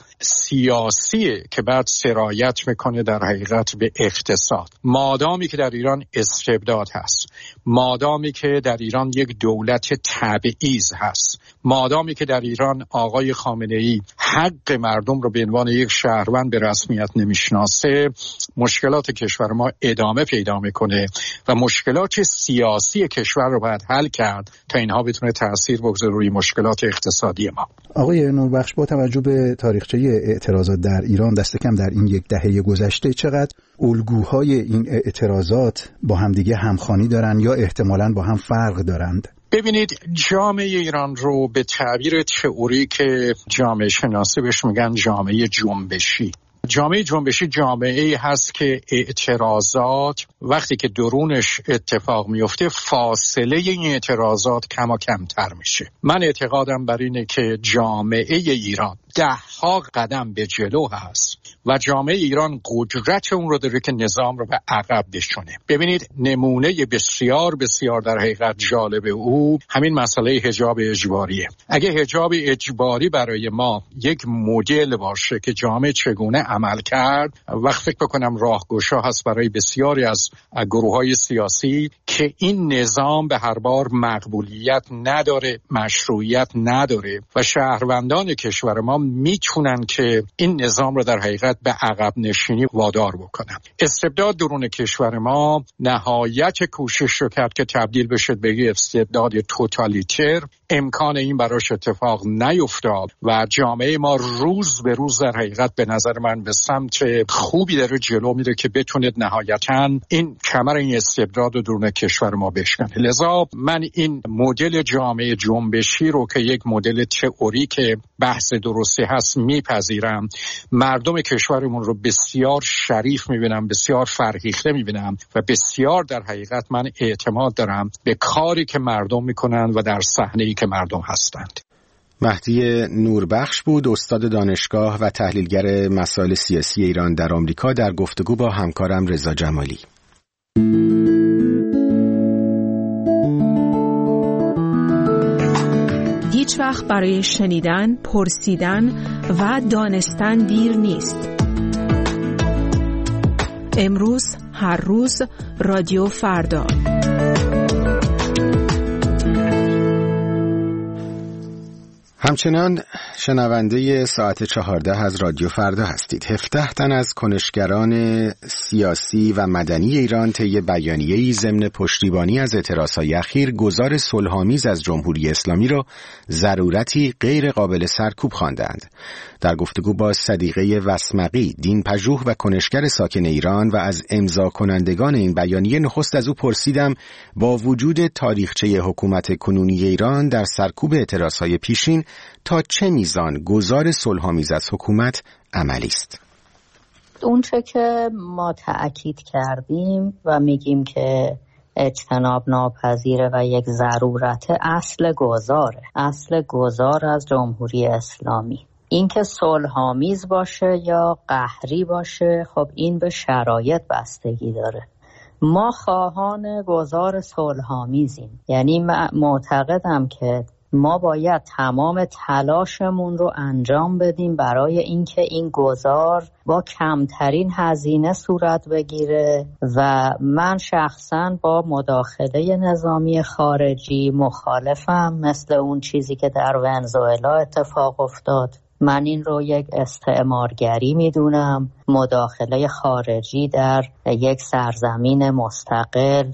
سیاسیه که بعد سرایت میکنه در حقیقت به اقتصاد. مادامی که در ایران استبداد هست، مادامی که در ایران یک دولت تبعیض هست، مادامی که در ایران آقای خامنه‌ای حق مردم رو به عنوان یک شهروند به رسمیت نمیشناسه، مشکلات کشور ما ادامه پیدا میکنه و مشکلات سیاسی کشور رو باید حل کرد تا اینها بتونه تأثیر بگذاره روی مشکلات اقتصادی ما. آقای نوربخش، با توجه به تاریخچه اعتراضات در ایران دست کم در این یک دهه گذشته، چقدر الگوهای این اعتراضات با همدیگه همخوانی دارن یا احتمالاً با هم فرق دارند؟ ببینید، جامعه ایران رو به تعبیر تئوری که جامعه شناسی بهش میگن جامعه جنبشی، جامعه جنبشی جامعه‌ای هست که اعتراضات وقتی که درونش اتفاق میفته فاصله این اعتراضات کم و کمتر میشه. من اعتقادم بر اینه که جامعه ایران ده ها قدم به جلو هست و جامعه ایران قدرت اون رو داره که نظام رو به عقب بشونه. ببینید، نمونه بسیار بسیار در حقیقت جالب او همین مسئله حجاب اجباریه. اگه حجاب اجباری برای ما یک مدل باشه که جامعه چگونه عمل کرد، وقت فکر بکنم راهگشا هست برای بسیاری از گروه‌های سیاسی که این نظام به هر بار مقبولیت نداره، مشروعیت نداره و شهروندان کشور ما میتونن که این نظام رو در حقیقت به عقب نشینی وادار بکنن. استبداد درون کشور ما نهایت کوشش رو کرد که تبدیل بشه به یک استبداد توتالیتر. امکان این براش اتفاق نیفتاد و جامعه ما روز به روز در حقیقت به نظر من به سمت خوبی داره جلو میره که بتونه نهایتاً این کمر این استبداد و درون کشور ما بشکنه. لذا من این مدل جامعه جنبشی رو که یک مدل تئوریک بحث درستی هست میپذیرم. مردم کشورمون رو بسیار شریف میبینم، بسیار فرهیخته میبینم و بسیار در حقیقت من اعتماد دارم به کاری که مردم میکنن و در صحنه‌ای که مردم هستند. مهدی نوربخش بود، استاد دانشگاه و تحلیلگر مسائل سیاسی ایران در آمریکا، در گفتگو با همکارم رضا جمالی. هیچ وقت برای شنیدن، پرسیدن و دانستن دیر نیست. امروز، هر روز، رادیو فردا. همچنان شنونده ساعت چهارده از رادیو فردا هستید. هفده تن از کنشگران سیاسی و مدنی ایران طی بیانیه‌ای ضمن پشتیبانی از اعتراضهای اخیر گزار صلح‌آمیز از جمهوری اسلامی را ضرورتی غیر قابل سرکوب خواندند. در گفتگو با صدیقه وسمقی، دین پژوه و کنشگر ساکن ایران و از امضا کنندگان این بیانیه، نخست از او پرسیدم با وجود تاریخچه حکومت کنونی ایران در سرکوب اعتراضهای پیشین تا چه میزان گزار صلح‌آمیز از حکومت عملی است؟ اون چه که ما تأکید کردیم و میگیم که اجتناب ناپذیره و یک ضرورت، اصل گزاره اصل گزار از جمهوری اسلامی. این که صلح‌آمیز باشه یا قهری باشه، خب این به شرایط بستگی داره. ما خواهان گزار صلح‌آمیزیم، یعنی معتقدم که ما باید تمام تلاشمون رو انجام بدیم برای اینکه این گذار با کمترین هزینه صورت بگیره و من شخصا با مداخله نظامی خارجی مخالفم، مثل اون چیزی که در ونزوئلا اتفاق افتاد. من این رو یک استعمارگری میدونم، مداخله خارجی در یک سرزمین مستقل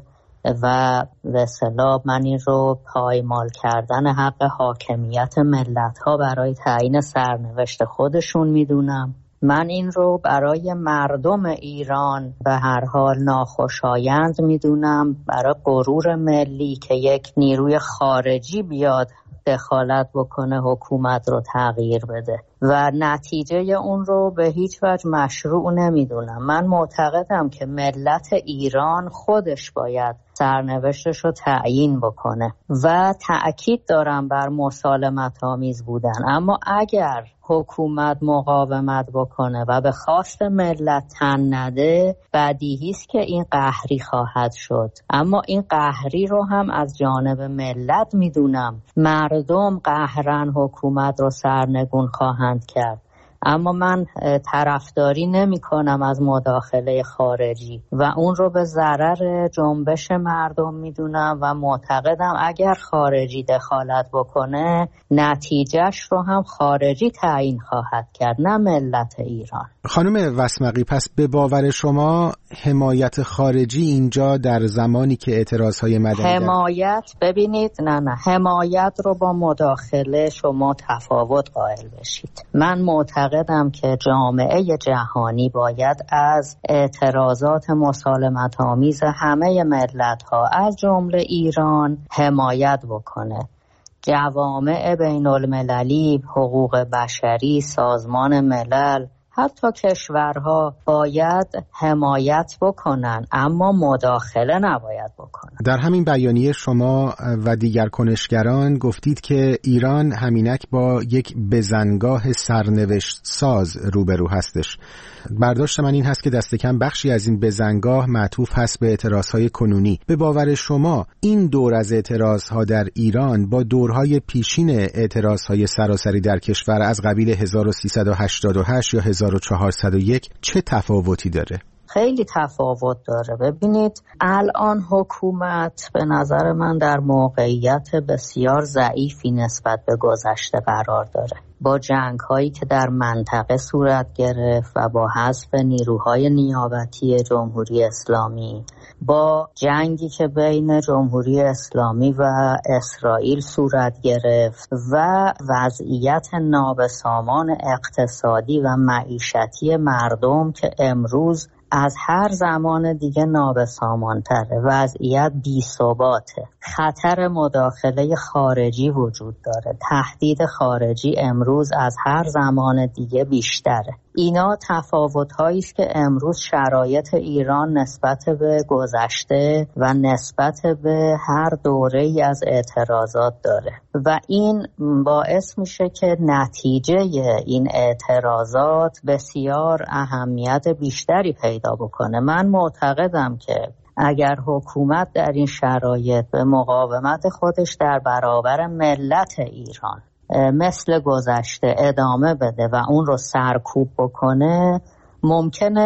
و به اصطلاح من این رو پایمال کردن حق حاکمیت ملت‌ها برای تعیین سرنوشت خودشون میدونم. من این رو برای مردم ایران به هر حال ناخوشایند میدونم، برای غرور ملی که یک نیروی خارجی بیاد دخالت بکنه حکومت رو تغییر بده و نتیجه اون رو به هیچ وجه مشروع نمیدونم. من معتقدم که ملت ایران خودش باید سرنوشتش رو تعیین بکنه و تأکید دارم بر مسالمت آمیز بودن، اما اگر حکومت مقاومت بکنه و به خواست ملت تن نده، بدیهی است که این قهری خواهد شد. اما این قهری رو هم از جانب ملت میدونم، مردم قهرن حکومت رو سرنگون خواهند کرد. اما من طرفداری نمی کنم از مداخله خارجی و اون رو به ضرر جنبش مردم میدونم و معتقدم اگر خارجی دخالت بکنه نتیجهش رو هم خارجی تعیین خواهد کرد، نه ملت ایران. خانم وسمقی، پس به باور شما حمایت خارجی اینجا در زمانی که اعتراضهای مدنی حمایت ببینید نه نه حمایت رو با مداخله شما تفاوت قائل بشید. من معتقدم که جامعه جهانی باید از اعتراضات مسالمت آمیز همه ملت‌ها از جمله ایران حمایت بکنه. جوامع بین المللی، حقوق بشری، سازمان ملل، حتی کشورها باید حمایت بکنن، اما مداخله نباید بکنن. در همین بیانیه شما و دیگر کنشگران گفتید که ایران همینک با یک بزنگاه سرنوشت ساز روبرو هستش. برداشت من این هست که دست کم بخشی از این بزنگاه معطوف هست به اعتراضهای کنونی. به باور شما این دور از اعتراضها در ایران با دورهای پیشین اعتراضهای سراسری در کشور از قبیل هزار و سیصد و هشتاد و هشت یا هزار و چهارصد و یک چه تفاوتی داره؟ خیلی تفاوت داره. ببینید الان حکومت به نظر من در موقعیت بسیار ضعیفی نسبت به گذشته قرار داره. با جنگ هایی که در منطقه صورت گرفت و با حذف نیروهای نیابتی جمهوری اسلامی، با جنگی که بین جمهوری اسلامی و اسرائیل صورت گرفت و وضعیت نابسامان اقتصادی و معیشتی مردم که امروز از هر زمان دیگه نابسامان‌تره، وضعیت بی‌ثباته، خطر مداخله خارجی وجود داره، تهدید خارجی امروز از هر زمان دیگه بیشتره. اینا تفاوت‌هایی است که امروز شرایط ایران نسبت به گذشته و نسبت به هر دوره‌ای از اعتراضات داره و این باعث میشه که نتیجه این اعتراضات بسیار اهمیت بیشتری پیدا بکنه. من معتقدم که اگر حکومت در این شرایط به مقاومت خودش در برابر ملت ایران مثل گذشته ادامه بده و اون رو سرکوب بکنه، ممکنه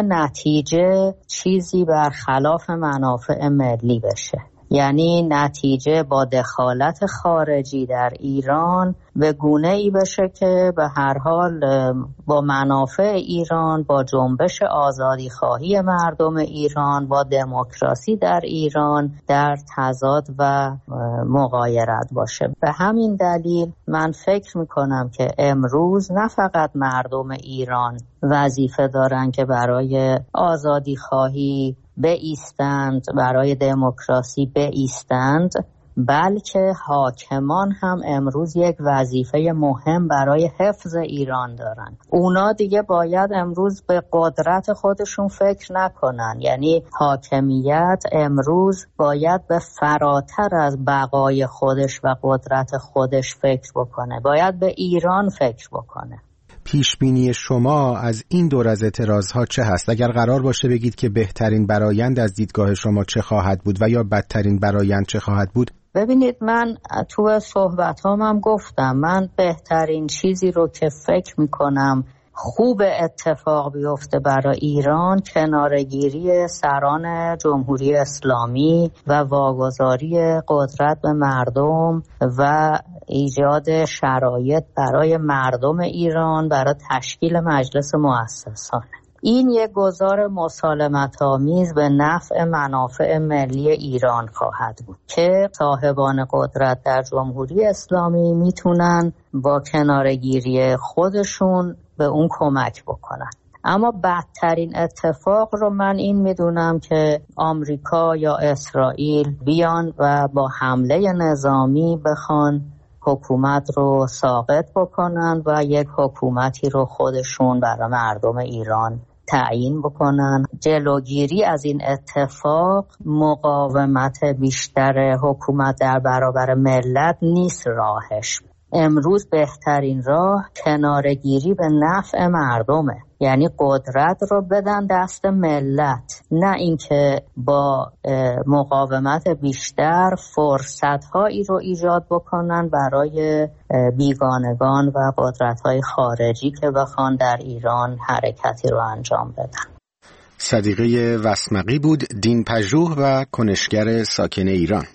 نتیجه چیزی برخلاف منافع ملی بشه. یعنی نتیجه با دخالت خارجی در ایران به گونه ای بشه که به هر حال با منافع ایران، با جنبش آزادی خواهی مردم ایران، با دموکراسی در ایران در تضاد و مغایرت باشه. به همین دلیل من فکر میکنم که امروز نه فقط مردم ایران وظیفه دارن که برای آزادی خواهی بایستند، برای دموکراسی بایستند، بلکه حاکمان هم امروز یک وظیفه مهم برای حفظ ایران دارن. اونا دیگه باید امروز به قدرت خودشون فکر نکنن. یعنی حاکمیت امروز باید به فراتر از بقای خودش و قدرت خودش فکر بکنه، باید به ایران فکر بکنه. پیشبینی شما از این دور از اعتراضها چه هست؟ اگر قرار باشه بگید که بهترین برآیند از دیدگاه شما چه خواهد بود و یا بدترین برآیند چه خواهد بود؟ ببینید، من تو صحبت‌هام هم گفتم من بهترین چیزی رو که فکر می‌کنم خوب اتفاق بیفته برای ایران کنارگیری سران جمهوری اسلامی و واگذاری قدرت به مردم و ایجاد شرایط برای مردم ایران برای تشکیل مجلس مؤسسانه. این یک گزار مسالمت‌آمیز به نفع منافع ملی ایران خواهد بود که صاحبان قدرت در جمهوری اسلامی میتونن با کنارگیری خودشون به اون کمک بکنن. اما بدترین اتفاق رو من این میدونم که آمریکا یا اسرائیل بیان و با حمله نظامی بخوان حکومت رو ساقط بکنن و یک حکومتی رو خودشون برای مردم ایران تعیین بکنن. جلوگیری از این اتفاق مقاومت بیشتر حکومت در برابر ملت نیست راهش. امروز بهترین راه کنارگیری به نفع مردمه، یعنی قدرت رو بدن دست ملت، نه اینکه با مقاومت بیشتر فرصت‌هایی رو ایجاد بکنن برای بیگانگان و قدرت‌های خارجی که بخوان در ایران حرکتی رو انجام بدن. صدیقه وسمقی بود، دین پژوه و کنشگر ساکن ایران.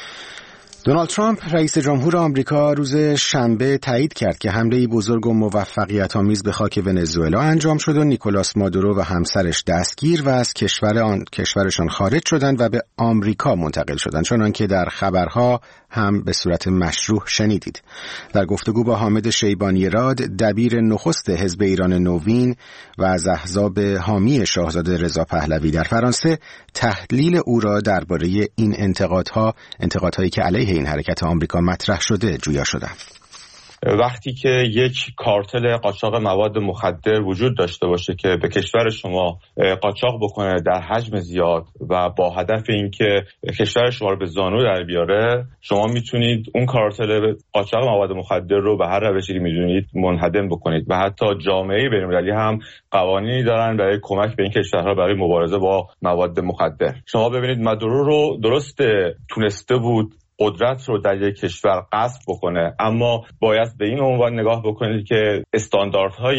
دونالد ترامپ رئیس جمهور آمریکا روز شنبه تایید کرد که حمله بزرگ و موفقیت‌آمیز به خاک ونزوئلا انجام شد و نیکولاس مادورو و همسرش دستگیر و از کشور آن کشورشان خارج شدند و به آمریکا منتقل شدند، چنانکه در خبرها هم به صورت مشروع شنیدید. در گفتگو با حامد شیبانی راد، دبیر نخست حزب ایران نوین و از احزاب حامی شاهزاده رضا پهلوی در فرانسه، تحلیل او را درباره این انتقادها انتقادهایی که علیه این حرکت آمریکا مطرح شده جویا شدند. وقتی که یک کارتل قاچاق مواد مخدر وجود داشته باشه که به کشور شما قاچاق بکنه در حجم زیاد و با هدف اینکه کشور شما رو به زانو در بیاره، شما میتونید اون کارتل قاچاق مواد مخدر رو به هر روشی میدونید منهدم بکنید و حتی جامعه بین‌المللی هم قوانینی دارن برای کمک به این کشورها برای مبارزه با مواد مخدر. شما ببینید مادورو رو درست تونسته بود قدرت رو در یک کشور غصب بکنه، اما باید به این عنوان نگاه بکنید که استانداردهای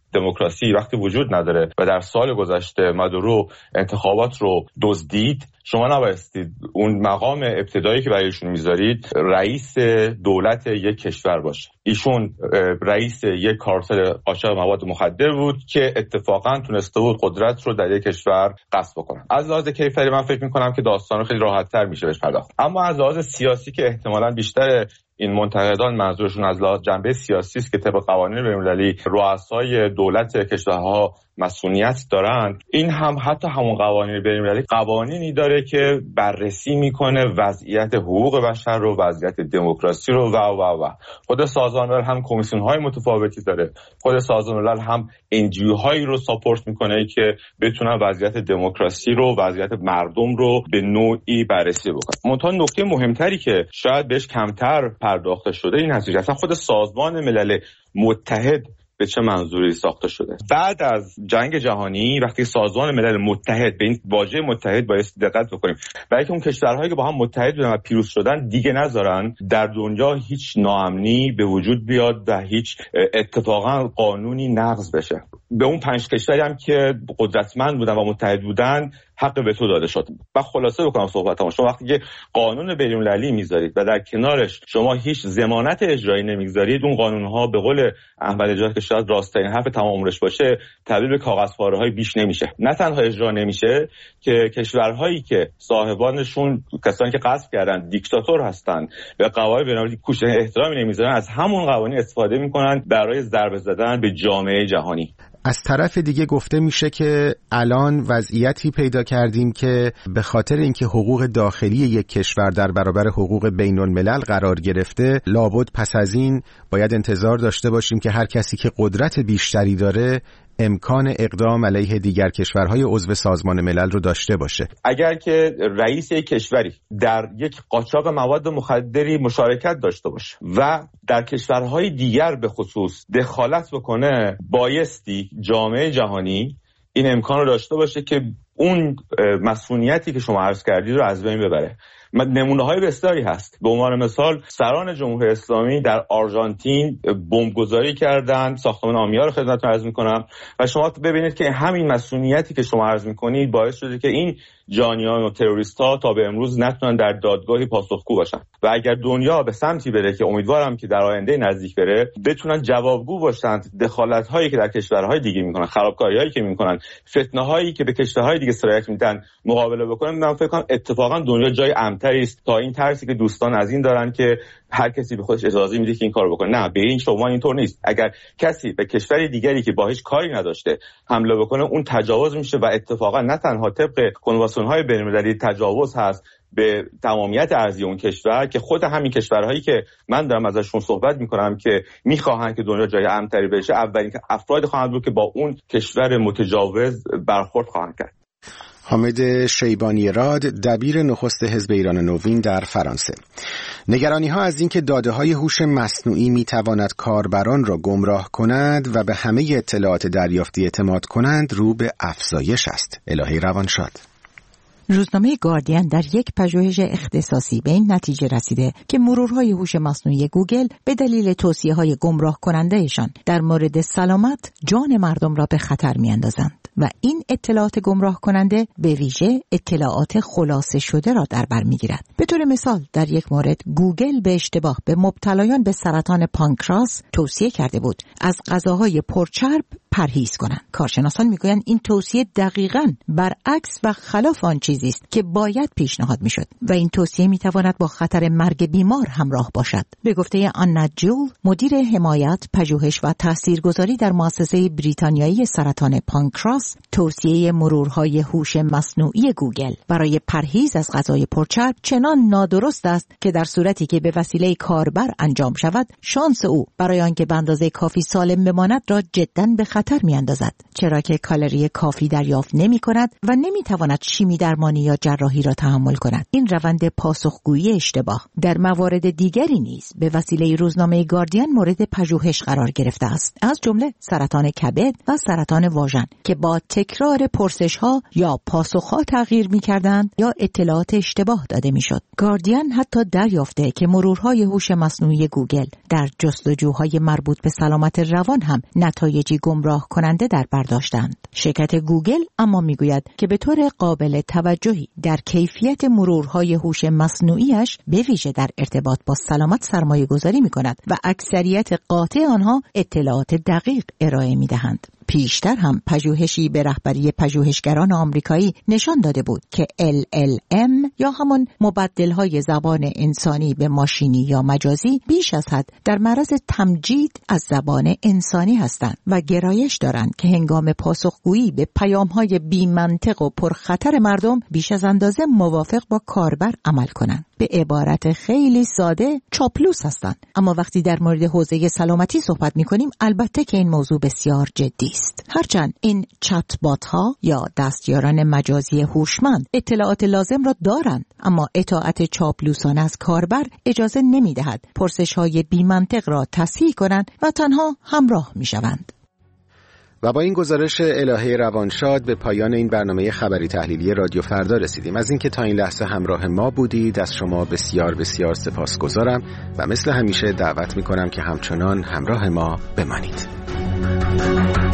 دموکراسی وقتی وجود نداره و در سال گذشته مادورو انتخابات رو دزدید، شما نبایستید اون مقام ابتدایی که برای ایشون میذارید رئیس دولت یک کشور باشه. ایشون رئیس یک کارتل قاچاق مواد مخدر بود که اتفاقا تونسته بود قدرت رو در یک کشور غصب بکنه. از لحاظ کیفری من فکر میکنم که داستان خیلی راحت‌تر میشه بهش پرداخت. اما از لحاظ سیاسی که احتمالاً بیشتر این منتقدان منظورشون از لحاظ جنبه سیاسی است که طبق قوانین بین‌المللی رؤسای دولت کشورها مسئولیت دارند، این هم حتی همون قوانین بین‌المللی قوانینی داره که بررسی میکنه وضعیت حقوق بشر رو، وضعیت دموکراسی رو و و و خود سازمان ملل هم کمیسیون های متفاوتی داره، خود سازمان ملل هم ان جی او هایی رو ساپورت میکنه که بتونن وضعیت دموکراسی رو، وضعیت مردم رو به نوعی بررسی بکنن. منتها نکته مهمتری که شاید بهش کمتر پرداخته شده این هست که اصلا خود سازمان ملل متحد به چه منظوری ساخته شده. بعد از جنگ جهانی وقتی سازمان ملل متحد، به این واژه متحد باید دقت بکنیم، برای که اون کشورهایی که با هم متحد بودن و پیروز شدن دیگه نذارن در دنیا هیچ ناامنی به وجود بیاد و هیچ اتفاقا قانونی نقض بشه. به اون پنج کشوری هم که قدرتمند بودن و متحد بودن حق وتو داده شد. و خلاصه بکنم صحبتامو، شما وقتی که قانون بین‌المللی میذارید و در کنارش شما هیچ ضمانت اجرایی نمیگذارید، اون قانون‌ها به قول احمد نژاد که شاید راست‌ترین حرف تمام عمرش باشه، تبدیل به کاغذپاره‌های بیش نمیشه. نه تنها اجرا نمیشه که کشورهایی که صاحبانشون کسانی که غصب کردن دیکتاتور هستن به قواعد بین‌المللی کوشش احترامی نمیذارن، از همون قوانین استفاده میکنن برای ضربه زدن به جامعه جهانی. از طرف دیگه گفته میشه که الان وضعیتی پیدا کردیم که به خاطر اینکه حقوق داخلی یک کشور در برابر حقوق بین الملل قرار گرفته، لابد پس از این باید انتظار داشته باشیم که هر کسی که قدرت بیشتری داره امکان اقدام علیه دیگر کشورهای عضو سازمان ملل رو داشته باشه. اگر که رئیس یک کشوری در یک قاچاق مواد مخدری مشارکت داشته باشه و در کشورهای دیگر به خصوص دخالت بکنه، بایستی جامعه جهانی این امکان رو داشته باشه که اون مسئولیتی که شما عرض کردید رو از بین ببره. نمونه‌های بسیاری هست. به عنوان مثال سران جمهوری اسلامی در آرژانتین بمبگذاری کردند، ساختمان آمیا رو خدمتتون عرض می‌کنم و شما ببینید که همین مسئولیتی که شما عرض می‌کنید باعث شده که این جانیان و تروریست‌ها تا به امروز نتونن در دادگاهی پاسخگو باشن و اگر دنیا به سمتی بره که امیدوارم که در آینده نزدیک بره، بتونن جوابگو باشند دخالت‌هایی که در کشورهای دیگه می‌کنن، خرابکاری‌هایی که می‌کنن، فتنه‌هایی که به کشورهای دیگه سرایت میدن مقابله بکنن. من فکر کنم اتفاقا دنیا جای امن‌تری است تا این ترسی که دوستان از این دارن که هر کسی به خودش اجازه میده که این کارو بکنه. نه، به این شما اینطور نیست. اگر کسی به کشور دیگری که با هیچ کاری نداشته حمله بکنه، اون تجاوز میشه و اتفاقا نه تنها طبق کنوانسیون‌های بین‌المللی تجاوز هست به تمامیت ارضی اون کشور، که خود همین کشورهایی که من دارم ازشون صحبت میکنم که میخواهن که دنیا جای امن‌تری بشه، اولین افراد خواهند بود که با اون کشور متجاوز برخورد خواهند کرد. حامد شیبانی راد، دبیر نخست حزب ایران نوین در فرانسه. نگرانی‌ها از اینکه داده‌های هوش مصنوعی می‌تواند کاربران را گمراه کند و به همه اطلاعات دریافتی اعتماد کنند رو به افزایش است. الهی روانشاد. روزنامه گاردین در یک پژوهش اختصاصی به این نتیجه رسیده که مرورهای هوش مصنوعی گوگل به دلیل توصیه‌های گمراه کننده‌شان در مورد سلامت جان مردم را به خطر می‌اندازند و این اطلاعات گمراه کننده به ویژه اطلاعات خلاصه شده را در بر می‌گیرد. به طور مثال در یک مورد گوگل به اشتباه به مبتلایان به سرطان پانکراس توصیه کرده بود از غذاهای پرچرب پرهیز کنند. کارشناسان میگویند این توصیه دقیقاً برعکس و خلاف آن چیزی است که باید پیشنهاد میشد و این توصیه میتواند با خطر مرگ بیمار همراه باشد. به گفته آنا جول، مدیر حمایت، پژوهش و تاثیرگذاری در مؤسسه بریتانیایی سرطان پانکراس، توصیه مرورهای هوش مصنوعی گوگل برای پرهیز از غذای پرچرب چنان نادرست است که در صورتی که به وسیله کاربر انجام شود، شانس او برای آنکه به اندازه کافی سالم بماند را جداً به خطر میاندازد، چرا که کالری کافی دریافت نمی کند و نمی تواند شیمی درمانی یا جراحی را تحمل کند. این روند پاسخگویی اشتباه در موارد دیگری نیز به وسیله روزنامه گاردین مورد پژوهش قرار گرفته است، از جمله سرطان کبد و سرطان واژن که با تکرار پرسش‌ها یا پاسخ‌ها تغییر می‌کردند یا اطلاعات اشتباه داده می‌شد. گاردین حتی دریافته که مرورهای هوش مصنوعی گوگل در جستجوهای مربوط به سلامت روان هم نتایجی گمراه همراه کننده در بر داشتند. شرکت گوگل اما میگوید که به طور قابل توجهی در کیفیت مرورهای هوش مصنوعیش به ویژه در ارتباط با سلامت سرمایه گذاری می کند و اکثریت قاطع آنها اطلاعات دقیق ارائه می دهند. پیشتر هم پژوهشی به رهبری پژوهشگران آمریکایی نشان داده بود که ال ال ام یا همان مبدل‌های زبان انسانی به ماشینی یا مجازی بیش از حد در معرض تمجید از زبان انسانی هستند و گرایش دارند که هنگام پاسخگویی به پیام‌های بی‌منطق و پرخطر مردم بیش از اندازه موافق با کاربر عمل کنند. به عبارت خیلی ساده چاپلوس هستند. اما وقتی در مورد حوزه سلامتی صحبت می‌کنیم البته که این موضوع بسیار جدی است. هرچند این چت بات ها یا دستیاران مجازی هوشمند اطلاعات لازم را دارند، اما اطاعت چاپلوسانه از کاربر اجازه نمی‌دهد پرسش‌های بی‌منطق را تصحیح کنند و تنها همراه می‌شوند. و با این گزارش الهه روانشاد به پایان این برنامه خبری تحلیلی رادیو فردا رسیدیم. از اینکه تا این لحظه همراه ما بودید از شما بسیار بسیار سپاسگزارم و مثل همیشه دعوت می‌کنم که همچنان همراه ما بمانید.